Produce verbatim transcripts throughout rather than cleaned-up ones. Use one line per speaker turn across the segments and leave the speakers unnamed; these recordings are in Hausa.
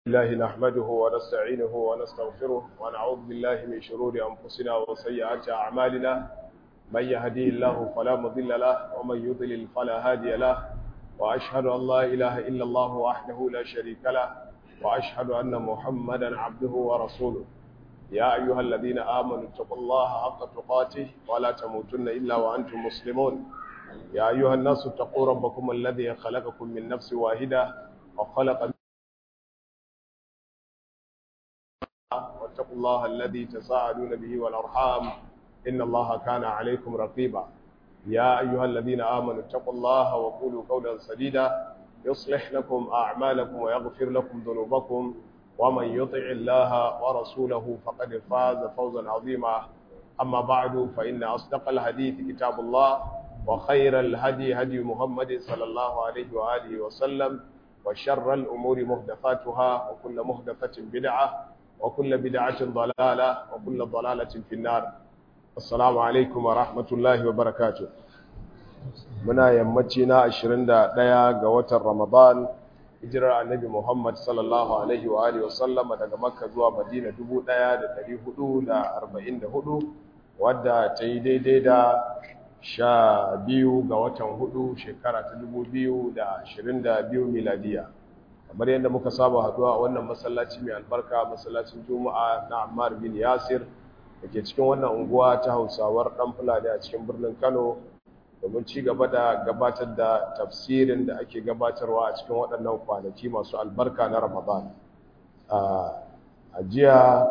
الله نحمده ونستعينه ونستغفره ونعوذ بالله من شرور أنفسنا وسيئات أعمالنا من يهديه الله فلا مضل له ومن يضلل فلا هادي له وأشهد أن لا إله إلا الله وحده لا شريك له وأشهد أن محمدا عبده ورسوله يا أيها الذين آمنوا اتقوا الله حق تقاته ولا تموتن إلا وأنتم مسلمون يا أيها الناس اتقوا ربكم الذي خلقكم من نفس واحدة وخلق واتقوا الله الذي تساءلون به والأرحام إن الله كان عليكم رقيبا يا أيها الذين آمنوا اتقوا الله وقولوا قولا سديدا يصلح لكم أعمالكم ويغفر لكم ذنوبكم ومن يطع الله ورسوله فقد فاز فوزا عظيما أما بعد فإن أصدق الحديث كتاب الله وخير الهدي هدي محمد صلى الله عليه وآله وسلم وشر الأمور محدثاتها وكل محدثة بدعة وكل بدعة ضلالة وكل ضلالة في النار السلام عليكم ورحمة الله وبركاته muna yammaci na ashirin da ɗaya ga watan Ramadan hijirar annabi Muhammad sallallahu alaihi wa alihi wasallama daga Makka zuwa Madina dubu ɗaya da ɗari hudu da arba'in da hudu wadda ta yi daidai da sha biyu ga watan hudu shekara ta dubu biyu da ashirin da biyu miladiya kamar yadda muka saba haduwa a wannan masallaci mai albarka masallacin Juma'a na Ammar bin Yasir dake cikin wannan unguwa ta Hausawar Dan Fulani a cikin birnin Kano domin ci gaba da gabatar da tafsirin da ake gabatarwa a cikin waɗannan kwanaki masu albarka na Ramadan. A jiya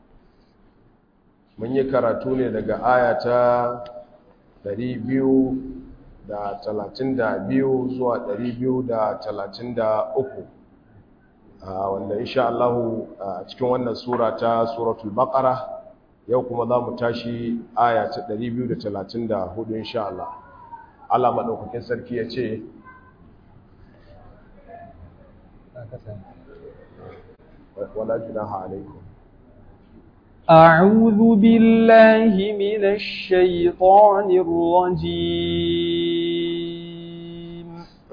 mun yi karatu ne daga aya ta ɗari biyu da talatin da biyu zuwa ɗari biyu da talatin da uku wanda insha Allah a cikin wannan sura ta suratul Baqara yau kuma za mu tashi aya ta ɗari biyu da talatin da hudu insha Allah. Allah maɗaukakin sarki ya ce wala junaha alaikum
أعوذ بالله من الشيطان الرجيم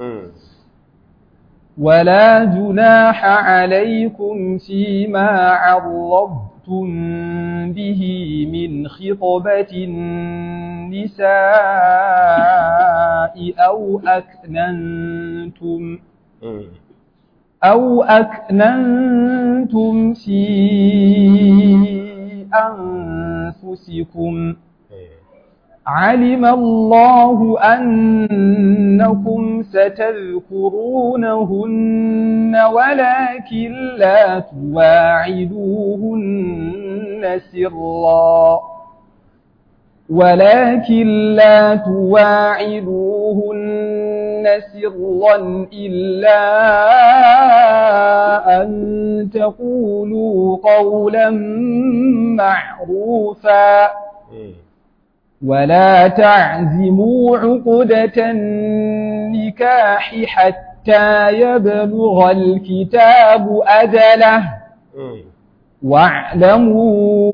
ولا جناح عليكم فيما عرضتم به من خطبة النساء أو أكننتم أو أكننتم في أنفسكم علم الله أنكم ستذكرونهن ولكن لا تواعدوهن سرا ولكن لا تواعدوهن سرا إلا أن تقولوا قولا معروفا ولا تعزموا عقدة النكاح حتى يبلغ الكتاب أجله واعلموا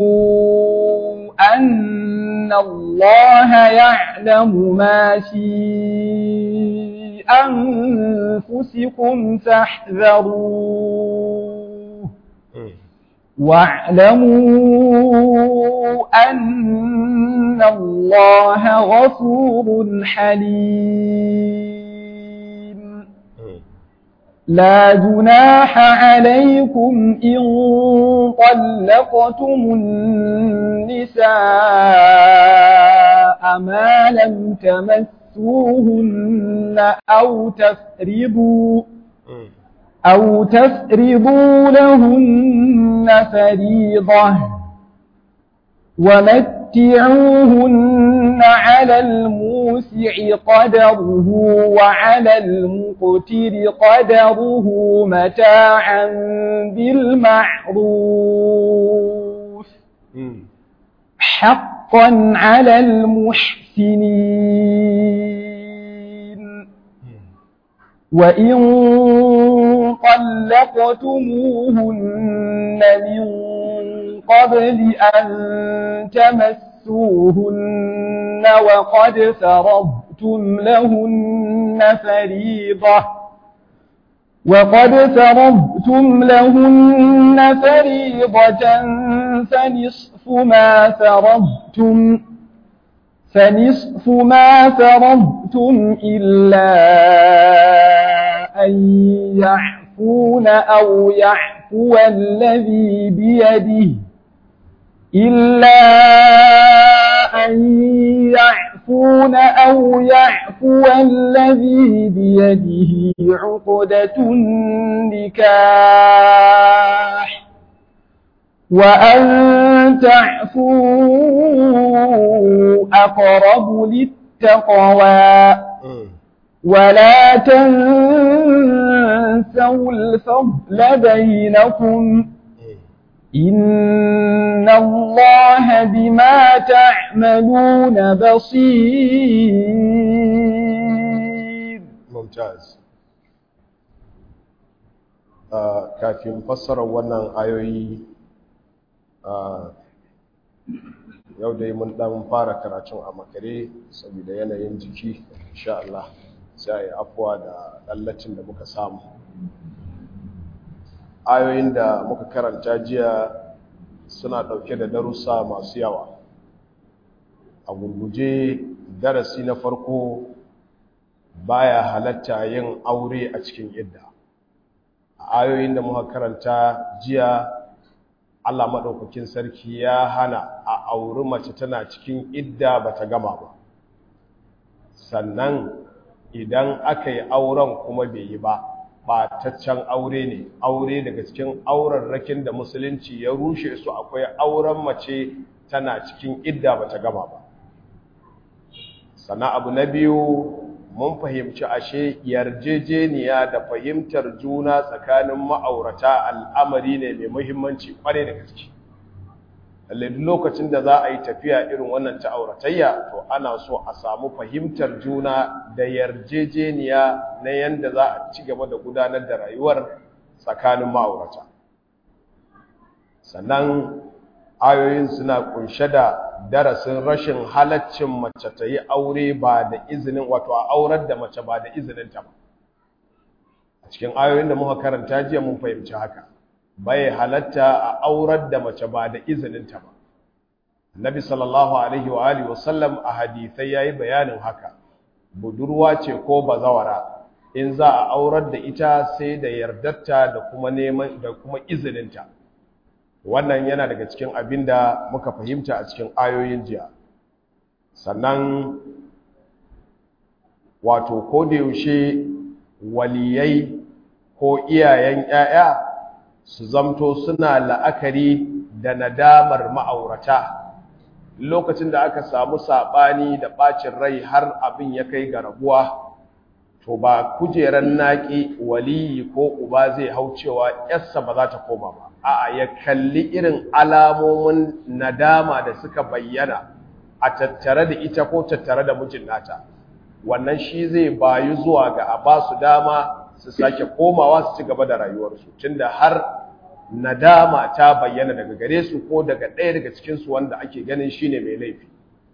أن الله يعلم ما في أنفسكم فاحذروه واعلموا أن الله غفور حليم لا جناح عليكم إن طلقتم النساء ما لم تمسوهن أو تفرضوا أو تفرضوا لهن فريضة ومتعوهن على الموسع قدره وعلى المقتر قدره متاعا بالمعروف حقا على المحسنين وإن طلقتموهن من قبل أن تمسوهن وقد فرضتم لهن فريضة وقد فرضتم لهن فريضة فنصف ما فرضتم فنصف ما فرضتم إلا أن يعفون أو يعفو الذي بيده إلا أن يعفون أو يعفو الذي بيده عقدة النكاح وأن تعفوا أقرب للتقوى ولا تنسوا الفضل بينكم إن الله بما تعملون بصير.
ممتاز. آه كافي مفسر wannan ayoyi yau dai mun dan fara karatun a makare saboda yanayin jiki insha Allah sai afwa da dallacin da muka samu. Ayoyin da muka karanta jiya suna ɗauke da darussa masu yawa. A gurguje darasi na farko baya halatta yin aure a cikin idda. A ayoyin da muka karanta jiya Allah maɗaukakin sarki ya hana a auri mace tana cikin idda bata gama ba. Sannan idan aka yi auren kuma bai yi ba ɓataccen aure ne, aure daga cikin aurarrakin da musulunci ya rushe su akwai auren mace tana cikin idda bata gama ba. Sannan abu na biyu mun fahimci ashe yarjejeniya da fahimtar juna tsakanin ma'aurata al'amari ne mai muhimmanci kware da gaske. Lalle duk lokacin da za a yi tafiya irin wannan ta auratayya to ana so a samu fahimtar juna da yarjejeniya na yanda za a ci gaba da gudanar da rayuwar tsakanin ma'aurata. Sannan ayoyin suna kunshe da darasin rashin halaccin mace ta yi aure ba da izinin, wato a aurar da mace ba da izininta ba. A cikin ayoyin da muka karanta jiya mun fahimci haka. Bai halatta a aurar da mace ba da izininta ba. Nabi sallallahu alaihi wa alihi wasallam a hadisai yayi bayanin haka. Budurwa ce ko bazawara in za a aurar da ita sai da yardarta da kuma neman da kuma izininta. Wannan yana daga cikin abinda muka fahimta a cikin ayoyin jiya. Sannan wato ko da yaushe waliyai ko iyayen ƴaƴa su zamto suna la'akari da nadamar ma'aurata lokacin da aka samu saɓani da ɓacin rai har abin ya kai ga rabuwa, to ba kujeran naƙi waliyi ko uba zai hau cewa yarsa ba za ta koma ba. A'a, ya kalli irin alamomin nadama da suka bayyana a tattare da ita ko tattare da mijin nata. Wannan shi zai bayu zuwa ga a ba su dama su sake komawa su ci gaba da rayuwarsu, tunda har nadama ta bayyana daga gare su ko daga ɗaya daga cikinsu wanda ake ganin shi ne mai laifi.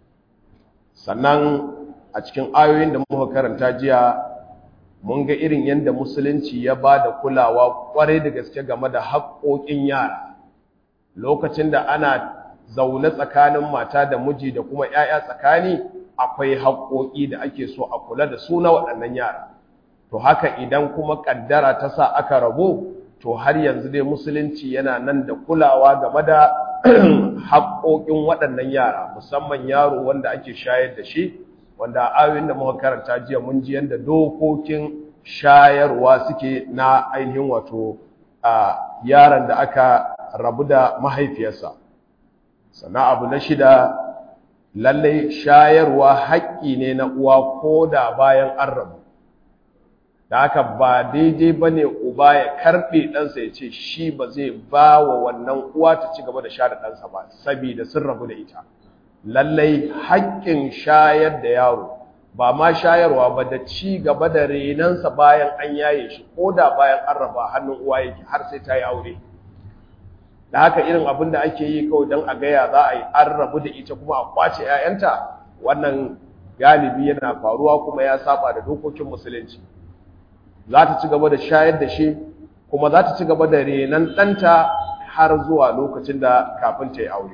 Sannan a cikin ayoyin da muka karanta jiya mun ga irin yadda musulunci ya ba da kulawa kwarai da gaske game da haƙoƙin yara. Lokacin da ana zaune tsakanin mata da miji da kuma ‘ya'ya tsakani, akwai haƙoƙi da ake so a kula da su na waɗannan yara. To haka idan kuma ƙaddara ta sa aka rabu, to har yanzu dai musulunci yana nan da kulawa game da haƙoƙin waɗannan yara, musamman yaro wanda ake shayar da shi, wanda ayoyin da muka karanta jiya mun ji yanda dokokin shayarwa suke na ainihin wato a yaron da aka rabu da mahaifiyarsa. Sannan abu na shida, lallai shayarwa haƙƙi ne na uwa ko da bayan an rabu. Da haka ba daidai ba ne uba ya karɓe ɗansa ya ce shi ba zai ba wa wannan uwa ta ci gaba da sha da ɗansa ba, saboda sun rabu da ita. Lallai haƙƙin shayar da yaro, ba ma shayarwa ba da ci gaba da renansa bayan an yaye shi, ko da bayan an raba hannun uwa yake har sai ta yi aure. Da haka irin abin da ake yi kawai don a gaya za a yi an rabu da ita kuma a kwace ‘ya'yanta, wannan galibi yana faruwa kuma ya saba da dokokin musulunci. za ta ci gaba da shayar da shi kuma za ta ci gaba da renon ɗanta har zuwa lokacin da kafin ta yi aure.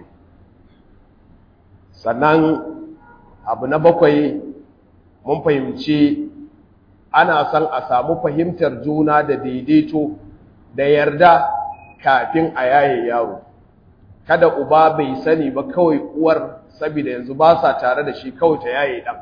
Sannan abu na bakwai, mun fahimci ana son a samu fahimtar juna da daidaito da yarda kafin a yaye yaro. Kada uba bai sani ba kawai uwar saboda yanzu ba sa tare da shi kawai ta yaye ɗan.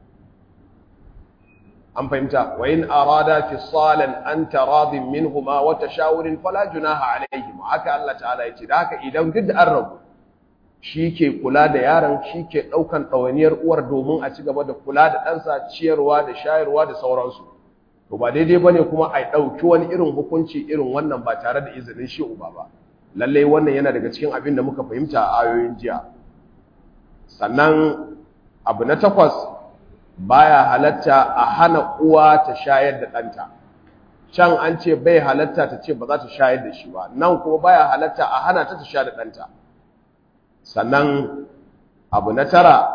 An fahimta, wa in arada fisalan an taradin minhuma wa tashawurin fala junaha alaihim. Haka Allah ta'ala yace, da haka idan duk da an rabu, shi ke kula da yaron, shi ke ɗaukan ɗawainiyar uwar domin a ci gaba da kula da ɗansa, ciyarwa da shayarwa da sauransu. To ba daidai bane kuma a ɗauki wani irin hukunci irin wannan ba tare da izinin shi uba ba. Lallai wannan yana daga cikin abin da muka fahimta a ayoyin jiya. Sannan abu na takwas, baya halatta a hana uwa ta shayar da ɗanta. Can an ce bai halatta ta ce ba za ta shayar da shi ba, nan kuma baya halatta a hana ta ta shayar da ɗanta. Sannan abu na tara,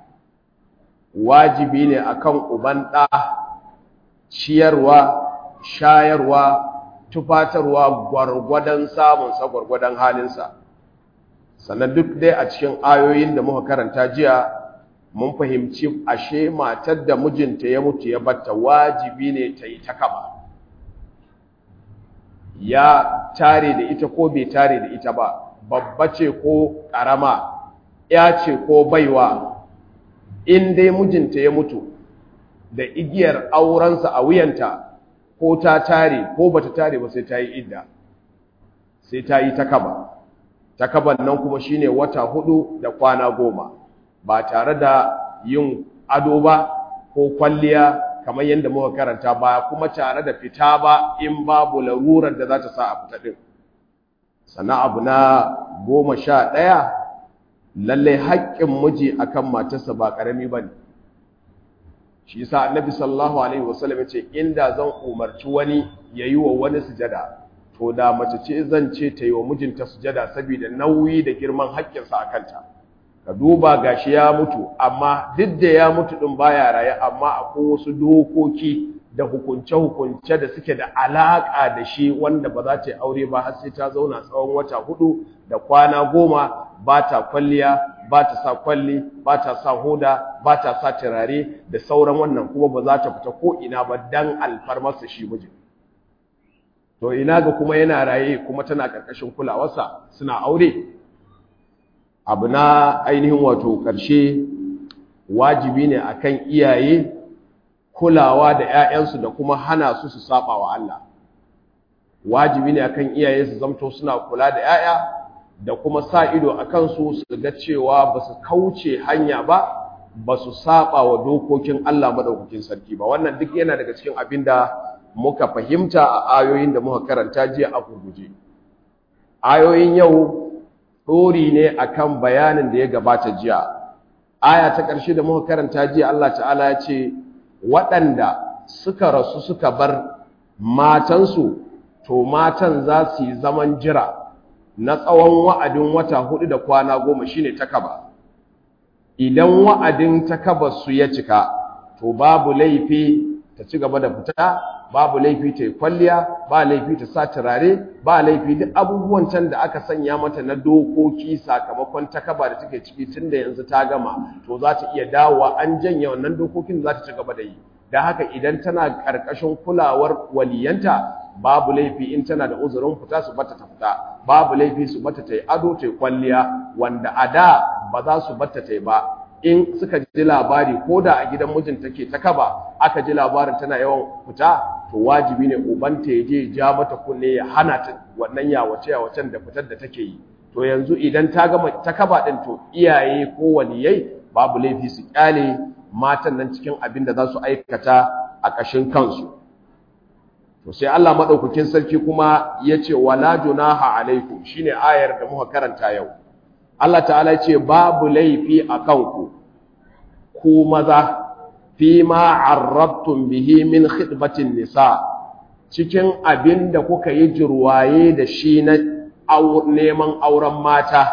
wajibi ne akan uban ɗa ciyarwa, shayarwa, tufatarwa gwargwadon samunsa, gwargwadon halinsa. Sannan duk dai a cikin ayoyin da muka karanta jiya, mun fahimci ashe matar da mijinta ya mutu ya batta wajibi ne ta yi takaba. Ya tare da ita ko bai tare da ita ba, babba ce ko ƙarama, ya ce ko baiwa, in dai mijinta ya mutu da igiyar aurensa a wuyanta, ko ta tare ko bata tare ba sai ta yi idda, sai ta yi takaba. Takaban nan kuma shine wata hudu da kwana goma, ba tare da yin ado ba ko kwalliya kamar yadda muka karanta ba, kuma tare da fita ba in babu larurar da za ta sa a fita din. Sannan abu na goma sha ɗaya, lallai haƙƙin miji akan matarsa ba ƙarami ba ne. Shi yasa annabi sallallahu alaihi wasallam ya ce, inda zan umarci wani ya yi wa wani sujada, to da mace ce zan ce ta yi wa mijinta sujada saboda nauyi da girman haƙƙinsa a kanta. Ka duba gashi ya mutu, amma duk da ya mutu ɗin baya raye, amma akwai wasu dokoki da hukunce-hukunce da suke da alaƙa da shi wanda ba za ta yi aure ba har sai ta zauna tsawon wata hudu da kwana goma, ba ta kwalliya, ba ta sa kwalli, ba ta sa hoda, ba ta sa turare da sauran wannan, kuma ba za ta fita ko ina ba dan alfarmarsa shi mijin. To ina ga kuma yana raye kuma tana ƙarƙashin kulawarsa suna aure. Abu na ainihin wato ƙarshe, wajibi ne akan iyaye kulawa da ‘ya'yansu da kuma hana su su saba wa Allah. Wajibi ne akan iyaye su zamto suna kula da ‘ya'ya da kuma sa ido a kansu su ga cewa ba su kauce hanya ba, ba su saba wa dokokin Allah madaukakin sarki ba. Wannan duk yana daga cikin abin da muka fahimta a ayoyin da muka karanta jiya a gurguje. Ayoyin yau ɗori ne akan bayanin da ya gabata jiya. Aya ta ƙarshe da muka karanta jiya, Allah ta'ala ya ce, waɗanda suka rasu suka bar matansu, to matan za su yi zaman jira na tsawon wa'adin wata hudu da kwana goma shine takaba. Idan wa'adin takaba su ya cika, to babu laifi ta ci gaba da fita, babu laifi ta yi kwalliya, ba laifi ta sa turare, ba laifi duk abubuwan can da aka sanya mata na dokoki sakamakon takaba da take ciki tun da yanzu ta gama, to za ta iya dawowa, an janye wannan dokokin za ta ci gaba da yi. Da haka idan tana ƙarƙashin kulawar waliyanta, babu laifi in tana da uzurin fita su bata ta fita, babu laifi su bata ta yi ado ta yi kwalliya, wanda a da ba za su bata ta yi ba. In suka ji labari ko da a gidan mijin take ta kaba, aka ji labarin tana yawan fita, to wajibi ne ubanta ya je ja mata kunne ya hana ta wannan yawace yawacen da fitar da take yi. To yanzu idan ta gama ta kaba din, to iyaye ko waliyai babu laifi su kyale matan nan cikin abin da za su aikata a ƙashin kansu. To sai Allah madaukakin sarki kuma ya ce wala junaha alaikum, shine ayar da muka karanta yau. Allah ta'ala ya ce babu laifi a kanku ku maza fi ma arrabtum bihi min khitbatin nisa, cikin abin da kuka yi jirwaye da shi na neman auren mata,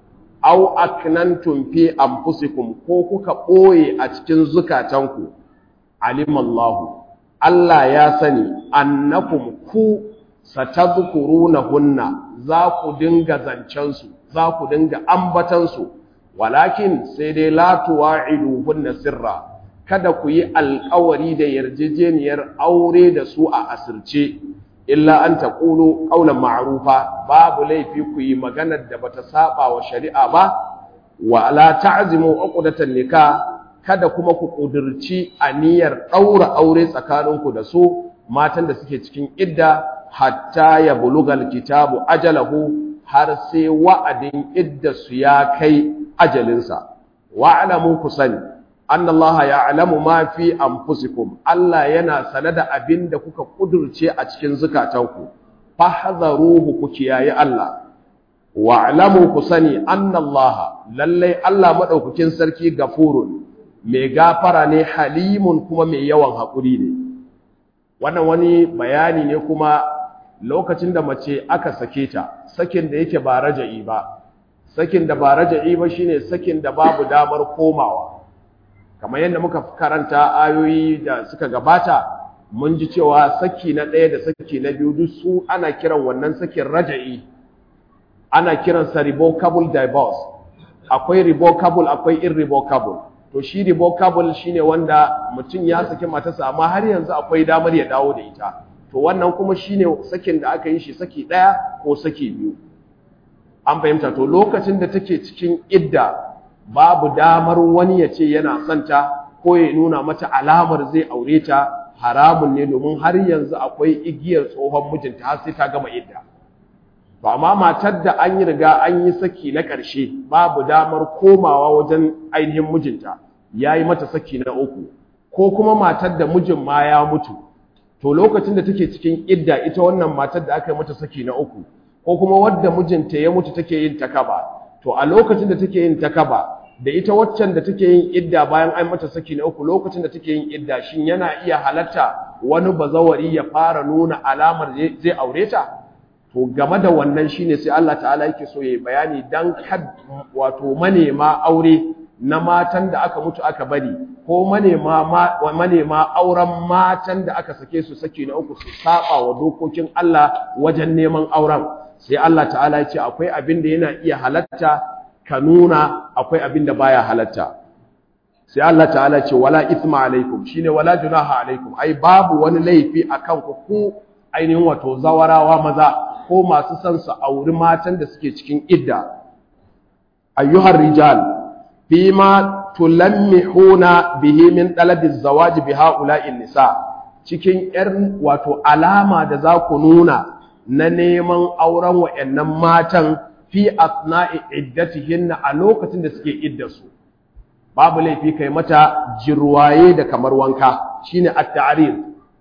au aknantum fi anfusikum, ko kuka ɓoye a cikin zukatanku, alimallahu, Allah ya sani annakum ku satadhkurunahunna za ku dinga zancen su za ku dinga ambatan su walakin sai dai la tuwa'iduhunna sirra kada ku yi alƙawari da yarjejeniyar aure da su a asirce illa an taqulu qawlan ma'rufa babu laifi ku yi maganar da bata saba wa shari'a ba wa la ta'zimu uqdatan nikah kada kuma ku kudurci aniyar daura aure tsakaninku da su matan da suke cikin idda hatta ya bulugal kitabu ajalahu har sai wa'adin idda su ya kai ajalinsa wa'lamu kusani anna allaha ya'lamu ma fi anfusikum Allah yana sane da abin da kuka kudurce a cikin zukatanku fahzaruhu ku kiyaye Allah wa'lamu kusani anna allaha lalle Allah madaukakin sarki gafurun mai gafara ne halimun kuma mai yawan hakuri ne wannan wani bayani ne kuma lokacin da mace aka sake ta sakin da yake ba raja'i ba sakin da ba raja'i ba shine sakin da babu damar komawa kamar yadda muka karanta ayoyi da suka gabata mun ji cewa saki na ɗaya da saki na biyu duk su ana kiran wannan sakin raja'i ana kiransa revocable divorce akwai revocable akwai irrevocable to shi revocable shine wanda mutum ya saki matarsa amma har yanzu akwai damar ya dawo da ita to wannan kuma shine sakin da aka yi shi saki ɗaya ko saki biyu an fahimta to lokacin da take cikin idda babu damar wani ya ce yana son ta ko ya nuna mata alamar zai aure ta haramun ne domin har yanzu akwai igiyar tsohon mijinta har sai ta gama idda to amma matar da an yi riga an yi saki na ƙarshe babu damar komawa wajen ainihin mijinta yayi mata saki na uku ko kuma matar da mijin ma ya mutu to lokacin da take cikin idda ita wannan matar da aka yi mata saki na uku ko kuma wadda mijinta ya mutu take yin takaba to a lokacin da take yin takaba da ita waccan da take yin idda bayan an mata saki na uku lokacin da take yin idda shin yana iya halatta wani bazawari ya fara nuna alamar zai aure ta to game da wannan shine sai Allah ta'ala yake so yayi bayani dan kad wato manema aure na matan da aka mutu aka bari ko manema manema auren matan da aka sake su saki na uku su saba wa dokokin Allah wajen neman auren sai Allah ta'ala ya ce akwai abin da yana iya halatta ka nuna akwai abin da baya halatta sai Allah ta'ala ce wala ithma alaikum shine wala junaha alaikum ai babu wani laifi akan ku ku ainihin wato zawarawa maza ko masu son su auri matan da suke cikin idda ayyuhar rijal bima tulammihuna bihi min talabi zawaj bi haula'in nisa cikin yar wato alama da za ku nuna na neman auren wayannan matan fi asna'i iddatihinna a lokacin da suke iddarsu babu laifi kai mata jirwaye da kamar wanka shine at-ta'rid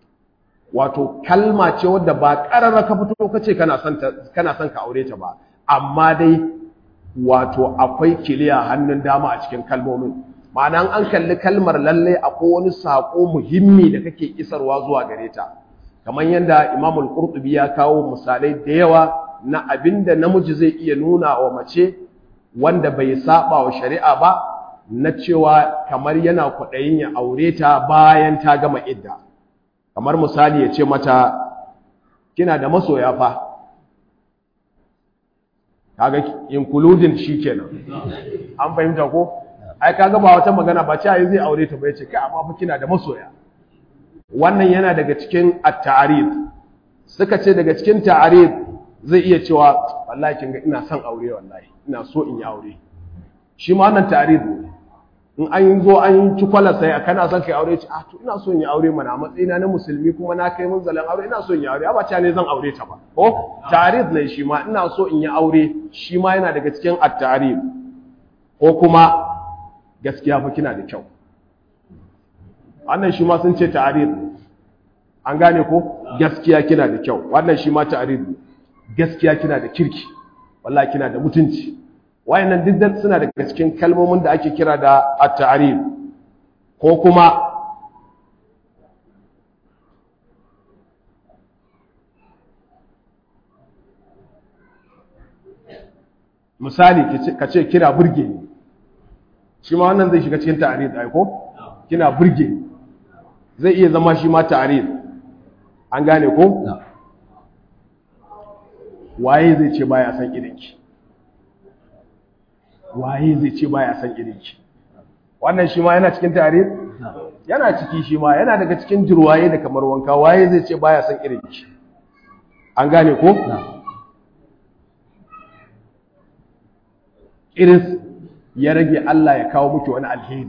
wato kalma ce wadda ba karara ka fito kace kana son ta kana son ka aure ta ba amma dai wato akwai kiliya hannun dama a cikin kalmomin ma'ana an kalli kalmar lalle akwai wani sako muhimmi da kake isarwa zuwa gare ta kamar yanda Imam al-Qurtubi ya kawo misalai da yawa na abinda namiji zai iya nuna wa mace wanda bai saba wa shari'a ba na cewa kamar yana kwaɗayin ya aure ta bayan ta gama idda kamar misali ya ce mata kina da masoya fa kaga including shikenan an fahimta ko ai kaga ba wata magana ba ce ai zai aure ta ba yace kai amma fa kina da masoya wannan yana daga cikin at-ta'rif suka ce daga cikin ta'rif zai iya cewa wallahi kin ga ina son aure wallahi ina so in yi aure shi ma wannan ta'rif ne in an zo an ci kwala sai kana son kai aure ce ah to ina so in yi aure mana a matsayina na musulmi kuma na kai munzalan aure ina so in yi aure ba ta ne zan aure ta ba ko ta'rif ne shi ma ina so in yi aure shi ma yana daga cikin at-ta'rif ko kuma gaskiya fa kina da kyau wannan shi ma sun ce ta'rif an gane ko gaskiya kina da kyau wannan shi ma ta'rif gaskiya kina da kirki wallahi kina da mutunci wayannan diddan suna daga cikin kalmomin da ake kira da at-ta'rif ko kuma misali kace kira burge ni shi ma wannan zai shiga cikin ta'rif ai ko kina burge ni zai iya zama shi ma ta'arid. An gane ko? Waye zai ce baya san irinki? Waye zai ce baya san irinki? Wannan shi ma yana cikin ta'arid? Yana ciki shi ma, yana daga cikin jirwaye da kamar wanka. Waye zai ce baya san irinki? An gane ko? Iris ya rage Allah ya kawo miki wani alheri.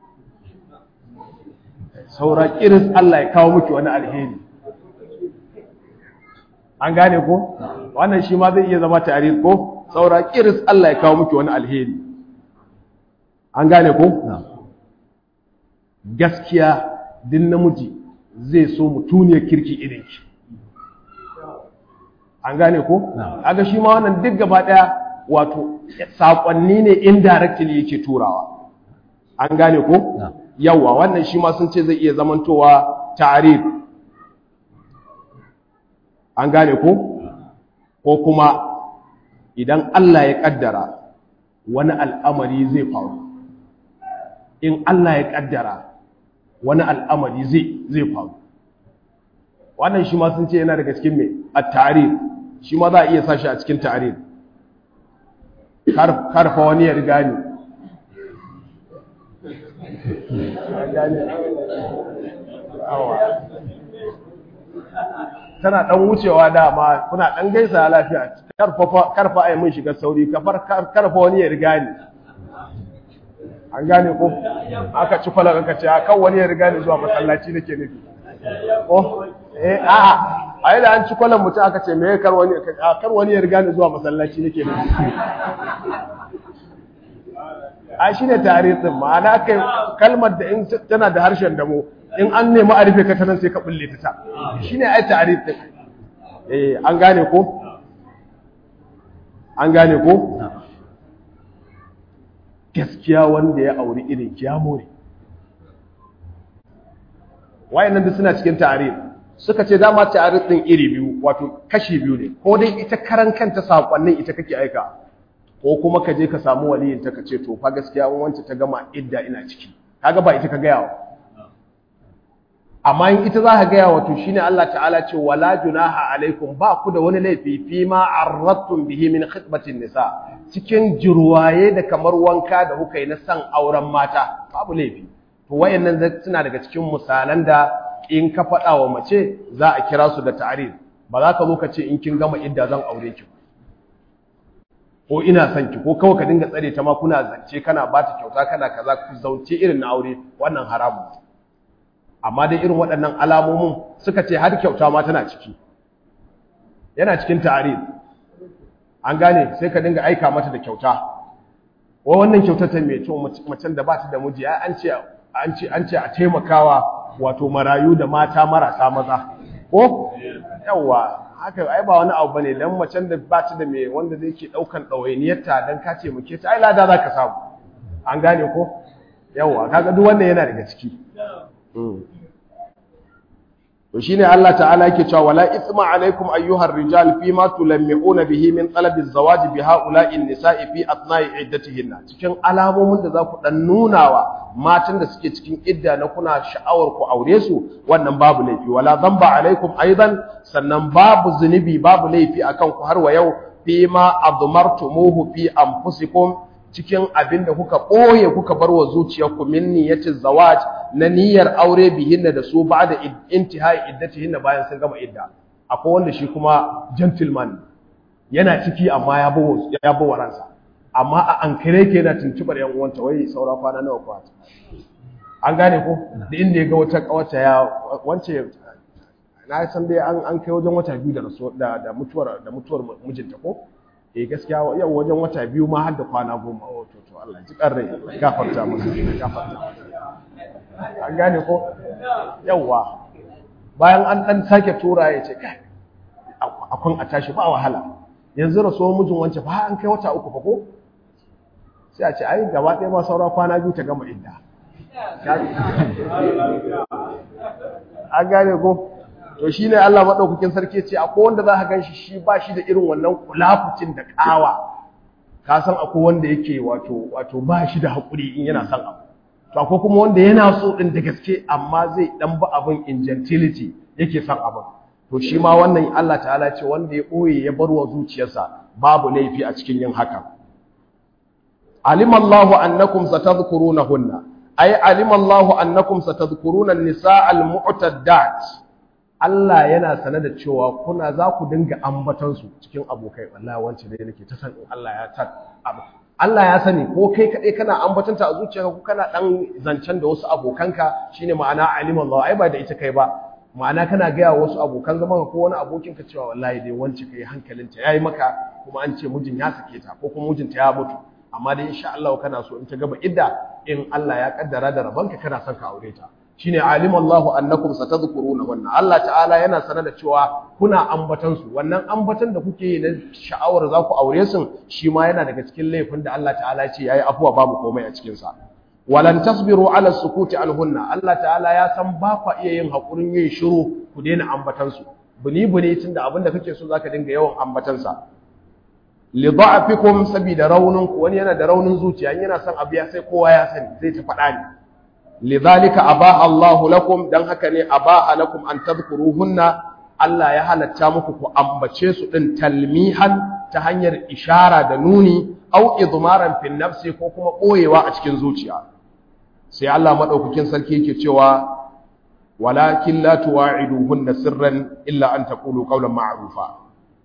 Saura iris Allah ya kawo miki wani alheri. An gane ko? Wannan shi ma zai iya zama ta'arid ko? Saura iris Allah ya kawo miki wani alheri. An gane ko? Gaskiya din namiji zai so mutuniyar kirki irinki. An gane ko? Aga shi ma wannan duk gaba daya wato sakonni ne indirectly yake turawa. An gane ko? Yawa wannan shi ma sun ce zai iya zamantowa ta'arid. An gane ko? Ko kuma idan Allah ya kaddara wani al'amari zai faru. In Allah ya kaddara wani al'amari zai zai faru. Wannan shi ma sun ce yana daga cikin me at-ta'arid. Shi ma za a iya sashi a cikin ta'arid. Kar karfa wani ya riga ni. Tana dan wucewa dama kuna dan gaisa lafiya, karfa karfa ai mun shiga sauri, kafar karfa wani ya riga ni. An gane ko? Aka ci kwalan aka ce kan wani ya riga ni zuwa masallaci nake nufi. Ko eh a'a ai da an ci kwalan mutum aka ce me kar wani kar wani ya riga ni zuwa masallaci nake nufi. Ai shine tarihin ma'ana kai kalmar da in tana da harshen damo in an nemi a rufe ka ta nan sai ka bulle ta ta shine ai ta'arif din. Eh an gane ko? An gane ko? Gaskiya wanda ya auri irin ki ya more. Wayannan da suna cikin ta'arif suka ce dama ta'arif din iri biyu wato kashi biyu ne, ko dai ita karan kanta sakonnin ita kake aika ko kuma ka je ka samu waliyin ta kace to fa gaskiya wance ta gama idda ina ciki, kaga ba ita ka ga yawa. Amma in ita za ka gaya wato shine Allah ta'ala ce wala junaha alaikum, ba ku da wani laifi fi ma arradtum bihi min khitbatin nisa, cikin jirwaye da kamar wanka da kuka yi na san auren mata babu laifi. To wayannan suna daga cikin misalan da in ka faɗa wa mace za a kira su da ta'arif. Ba za ka zo ka ce in kin gama idda zan aure ki ko ina son ki ko kawai ka dinga tsare ta ma kuna zance kana ba ta kyauta kana kaza ku zauce irin na aure, wannan haramun. Amma dai irin waɗannan alamomin suka ce har kyauta ma tana ciki, yana cikin ta'arif. An gane sai ka dinga aika mata da kyauta, wa wannan kyautar ta mai kyau macen da ba ta da miji an ce an ce an ce a taimakawa wato marayu da mata marasa maza ko yawa haka ai ba wani abu bane dan macen da ba ta da mai wanda zai ke daukan dawainiyarta dan ka ce muke ta ai lada zaka samu. An gane ko yawa kaga duk wannan yana daga ciki. To shine Allah ta'ala yake cewa wala ithma alaikum ayyuhar rijal fima tulammi'una bihi min talabi az-zawaj bi ha'ula'i an-nisa'i fi athna'i iddatihinna, cikin alamomin da za ku dan nunawa matan da suke cikin idda na kuna sha'awar ku aure su, wannan babu laifi. Wala dhanba alaikum aidan, sannan babu zunubi babu laifi akan ku har wa yau fima admartumuhu fi anfusikum, cikin abin da kuka ɓoye kuka bar wa zuciyarku min niyyatin zawaj, na niyyar aure bihinna da su ba da intihai iddatihinna bayan sun gama idda. Akwai wanda shi kuma gentleman yana ciki amma ya bawo ya bawo ransa, amma a ankare ke yana tuntubar yan uwanta wai saura kwana nawa kwata. An gane ko da inda ya ga wata kawata ya wance na san dai an an kai wajen wata biyu da rasu da da mutuwar da mutuwar mijinta ko eh gaskiya yau wajen wata biyu ma har da kwana goma. Oh to to Allah ji kan rai gafarta musu gafarta. An gane ko yawa bayan an dan sake tura ya ce kai akon a tashi ba wahala, yanzu rasuwar mijin wance ba an kai wata uku fa ko sai a ce ai gaba ɗaya ma saura kwana biyu ta gama idda. An gane ko to shine Allah madaukakin sarki ce akwai wanda za ka ganshi shi ba shi da irin wannan kulafucin da kawa, ka san akwai wanda yake wato wato ba shi da hakuri in yana son abu, to akwai kuma wanda yana so din da gaske amma zai dan ba abin in gentility yake son abin, to shi ma wannan Allah ta'ala ce wanda ya boye ya barwa zuciyarsa babu laifi a cikin yin haka. alimallahu annakum satadhkurunahunna ay alimallahu annakum satadhkuruna an-nisaa al-mu'taddat. Allah yana sanar da cewa kuna za ku dinga ambatan su cikin abokai, wallahi wance dai nake ta san Allah ya ta abu Allah ya sani, ko kai kadai kana ambatanta a zuciyarka ko kana dan zancen da wasu abokanka, shine ma'ana alimallahu, ai ba da ita kai ba, ma'ana kana ga wasu abokan zaman ko wani abokinka cewa wallahi dai wance kai hankalinta yayi maka, kuma an ce mijin ya sake ta ko kuma mijinta ya mutu, amma dai insha Allah kana so in ta gaba idda, in Allah ya kaddara da rabanka kana son ka aure ta. Shine alimallahu annakum satadhkurunahunna. Allah ta'ala yana sanar da cewa kuna ambatan su, wannan ambatan da kuke yi na sha'awar za ku aure su shi ma yana daga cikin laifin da Allah ta'ala ya ce yayi afuwa babu komai a cikin sa. Walan tasbiru ala sukuti anhunna. Allah ta'ala ya san ba ku iya yin hakurin yin shiru ku daina ambatan su. Buni buni tunda abinda kake so zaka dinga yawan ambatan sa. Li da'afikum sabida raunin ku, wani yana da raunin zuciya, yana son abiya sai kowa ya sani zai ta faɗa ne. lidhalika abaha Allahu lakum, dan haka ne abaha lakum an tadhkuruhunna, Allah ya halatta muku ku ambace su din talmihan ta hanyar ishara da nuni, au idmaran fil nafsi ko kuma koyewa a cikin zuciya. Sai Allah madaukakin sarki yake cewa walakin la tuwa'iduhunna sirran illa an taqulu qawlan ma'rufa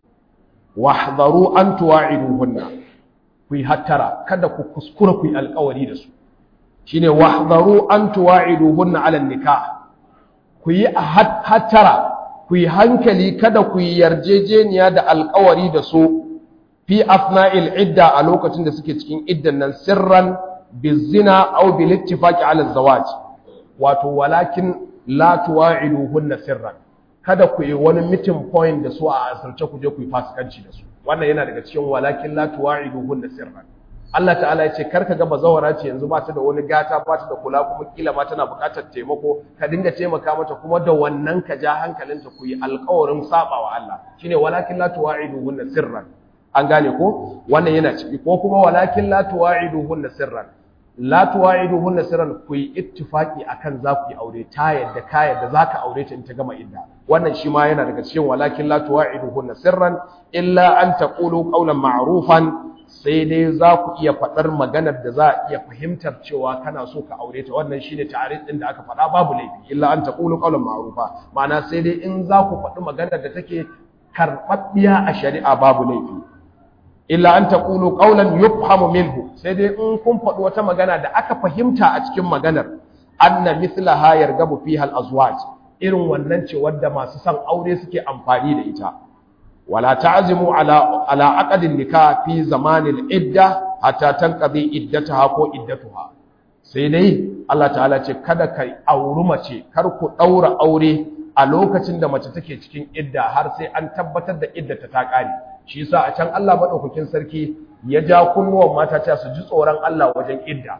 wahdharu an tuwa'iduhunna, ku hattara kada ku kuskura ku yi alƙawari da su, shine wahdharu an tuwa'iduhunna 'ala an-nikah, ku yi hattara ku yi hankali kada ku yi yarjejeniya da alƙawari da su fi asna'il idda, a lokacin da suke cikin iddan nan, sirran bizina aw bil ittifaqi 'ala az-zawaj, wato walakin la tuwa'iduhunna sirran, kada ku yi wani meeting point da su a asirce ku je ku yi fasikanci da su, wannan yana daga cikin walakin la tuwa'iduhunna sirran. Allah ta'ala ya ce karka ga bazawara ce yanzu ba ta da wani gata, ba ta da kula, kuma kila ma tana buƙatar taimako, ka dinga taimaka mata kuma da wannan ka ja hankalinta ku yi alƙawarin sabawa Allah, shine walakin la tuwa'iduhunna sirran. An gane ko wannan yana ciki, ko kuma walakin la tuwa'iduhunna sirran, la tuwa'iduhunna sirran ku yi ittifaqi akan za ku yi aure, ta yadda ka yadda zaka aure ta in ta gama idda, wannan shi ma yana daga cikin walakin la tuwa'iduhunna sirran illa an taqulu qawlan ma'rufan, sai dai za ku iya faɗar maganar da za a iya fahimtar cewa kana so ka aure ta, wannan shine ta'arif din da aka faɗa, babu laifi, illa an taqulu qawlan ma'rufa, ma'ana sai dai in za ku faɗi maganar da take karɓaɓɓiya a shari'a, babu laifi. Illa an taqulu qawlan yufhamu minhu, sai dai in kun faɗi wata magana da aka fahimta a cikin maganar anna mithlaha yargabu fiha al-azwaj, irin wannan ce wadda masu son aure suke amfani da ita. wala ta'zimu ala ala aqdin nikah fi zamanil idda hatta tanqadi iddataha ko iddatuha, sai dai Allah ta'ala ce kada ka auri mace, kar ku daura aure a lokacin da mace take cikin idda har sai an tabbatar da iddata ta kare. Shi yasa a can Allah madaukakin sarki ya ja kunnuwan mata ta su ji tsoron Allah wajen idda,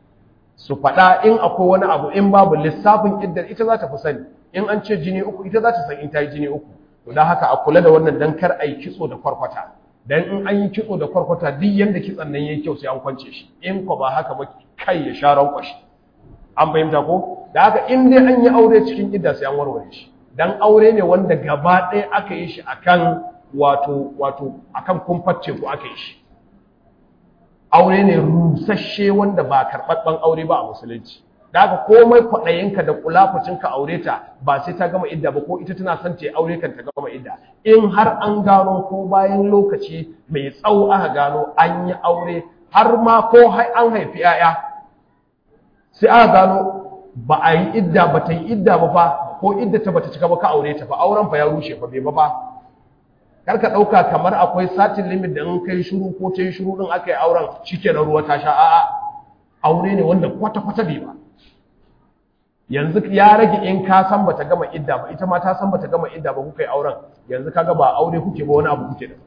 su faɗa in akwai wani abu, in babu lissafin iddar ita za ta fi sani, in an ce jini uku ita za ta san in ta yi jini uku. To dan haka a kula da wannan, dan kar a yi kitso da kwarkwata, dan in an yi kitso da kwarkwata duk yanda kitson nan yayi kyau sai an kwance shi, in ko ba haka ba kai ya sharan kwashi. An fahimta ko? Da haka in dai an yi aure cikin idda sai an warware shi, dan aure ne wanda gaba ɗaya aka yi shi akan wato wato akan kumfacce ko aka yi shi, aure ne rusasshe wanda ba karɓaɓɓen aure ba a musulunci. Da haka komai kwaɗayinka da kulafucinka aure ta ba sai ta gama idda ba, ko ita tana son ta aure kan ta gama idda, in har an gano ko bayan lokaci mai tsawo aka gano an yi aure har ma ko an haifi 'ya'ya, sai aka gano ba a yi idda ba ta yi idda ba fa, ko idda ta bata cika ba ka aure ta fa, auren fa ya rushe fa, bai ba fa. Kar ka ɗauka kamar akwai satin limit da in kai shiru ko ta yi shiru ɗin aka yi auren shikenan ruwa ta sha, a'a, aure ne wanda kwata-kwata bai ba. Yanzu ya rage in ka san bata gama idda ba, ita ma ta san bata gama idda ba, kuka yi auren, yanzu kaga ba aure kuke ba, wani abu kuke da.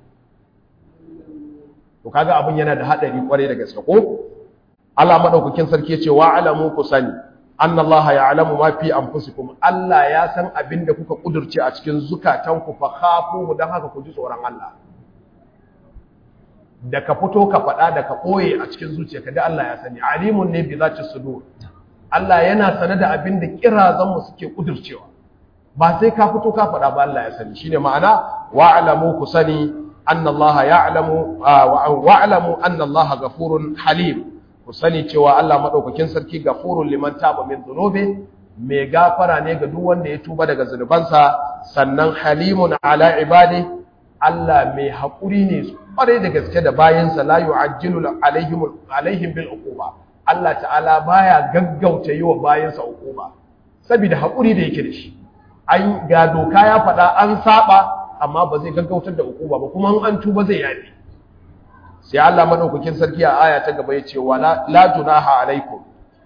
To kaga abin yana da hadari kwarai da gaske ko? Allah madaukakin sarki yace wa alamu ku sani anna Allah ya'lamu ma fi anfusikum, Allah ya san abin da kuka kudurce a cikin zukatanku, fa khafu, dan haka ku ji tsoron Allah. Da ka fito ka faɗa da ka ɓoye a cikin zuciyarka da Allah ya sani, alimun ne bi zati sudur. Allah yana sane da abin da kirazan mu suke kudurcewa ba sai ka fito ka faɗa ba Allah ya sani shine ma'ana wa'lamu ku sani anna Allah ya'lamu wa'lamu anna Allah ghafurun halim ku sani cewa Allah madaukakin sarki gafurun liman taba min dhunubi mai gafara ne ga duk wanda ya tuba daga zunubansa sannan halimun ala ibadi Allah mai haƙuri ne ƙwarai da gaske da bayansa la yu'ajjilu alaihim alaihim bil uquba Allah ta'ala baya gaggauta yi wa bayansa uquba saboda haƙuri da yake da shi an ga doka ya faɗa an saba amma ba zai gaggautar da uquba ba kuma an tuba zai yafi sai Allah madaukakin sarki a aya ta gaba yace wala la junaha alaikum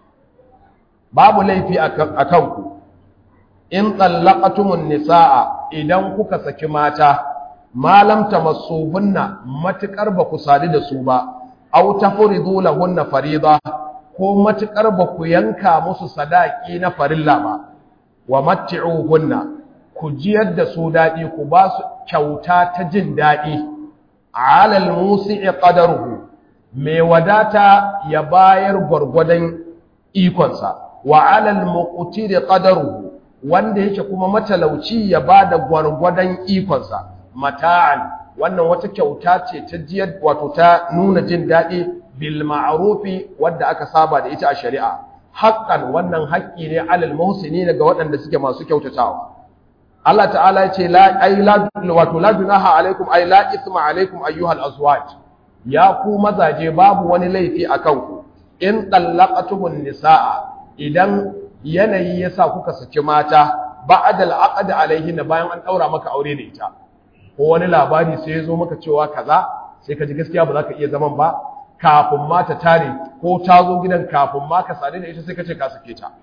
babu laifi akan ku in tallaqatumun nisaa idan kuka saki mata malam tamassuhunna matukar ba ku sadu da su ba aw tafridu lahunna farida ko matukar ba ku yanka musu sadaki na farilla ba wa matti'uhunna ku jiyar da su dadi ku ba su kyauta ta jin dadi alal musi'i qadaruhu mai wadata ya bayar gurgurdan ikonsa wa alal muqtiri qadaruhu wanda yake kuma matalauci ya bada gurgurdan ikonsa mata'an wannan wata kyauta ce ta jiyar wato ta nuna jin dadi bil ma'rufi wanda aka saba da ita a shari'a haqqan wannan haƙƙi ne alal muhsini daga waɗanda suke masu kyautatawa Allah ta'ala ya ce la ay la wato la junaha alaikum ay la ithma alaikum ayyuhal azwaj ya ku mazaje babu wani laifi akan ku in tallaqatumun nisaa idan yanayi yasa kuka saki mata ba'da al-aqd alaihinna bayan an daura maka aure da ita ko wani labari sai ya zo maka cewa kaza sai ka ji gaskiya ba za ka iya zaman ba kafin ma ta tare ko ta zo gidan kafin ma ka sadu da ita sai ka ce ka sake ta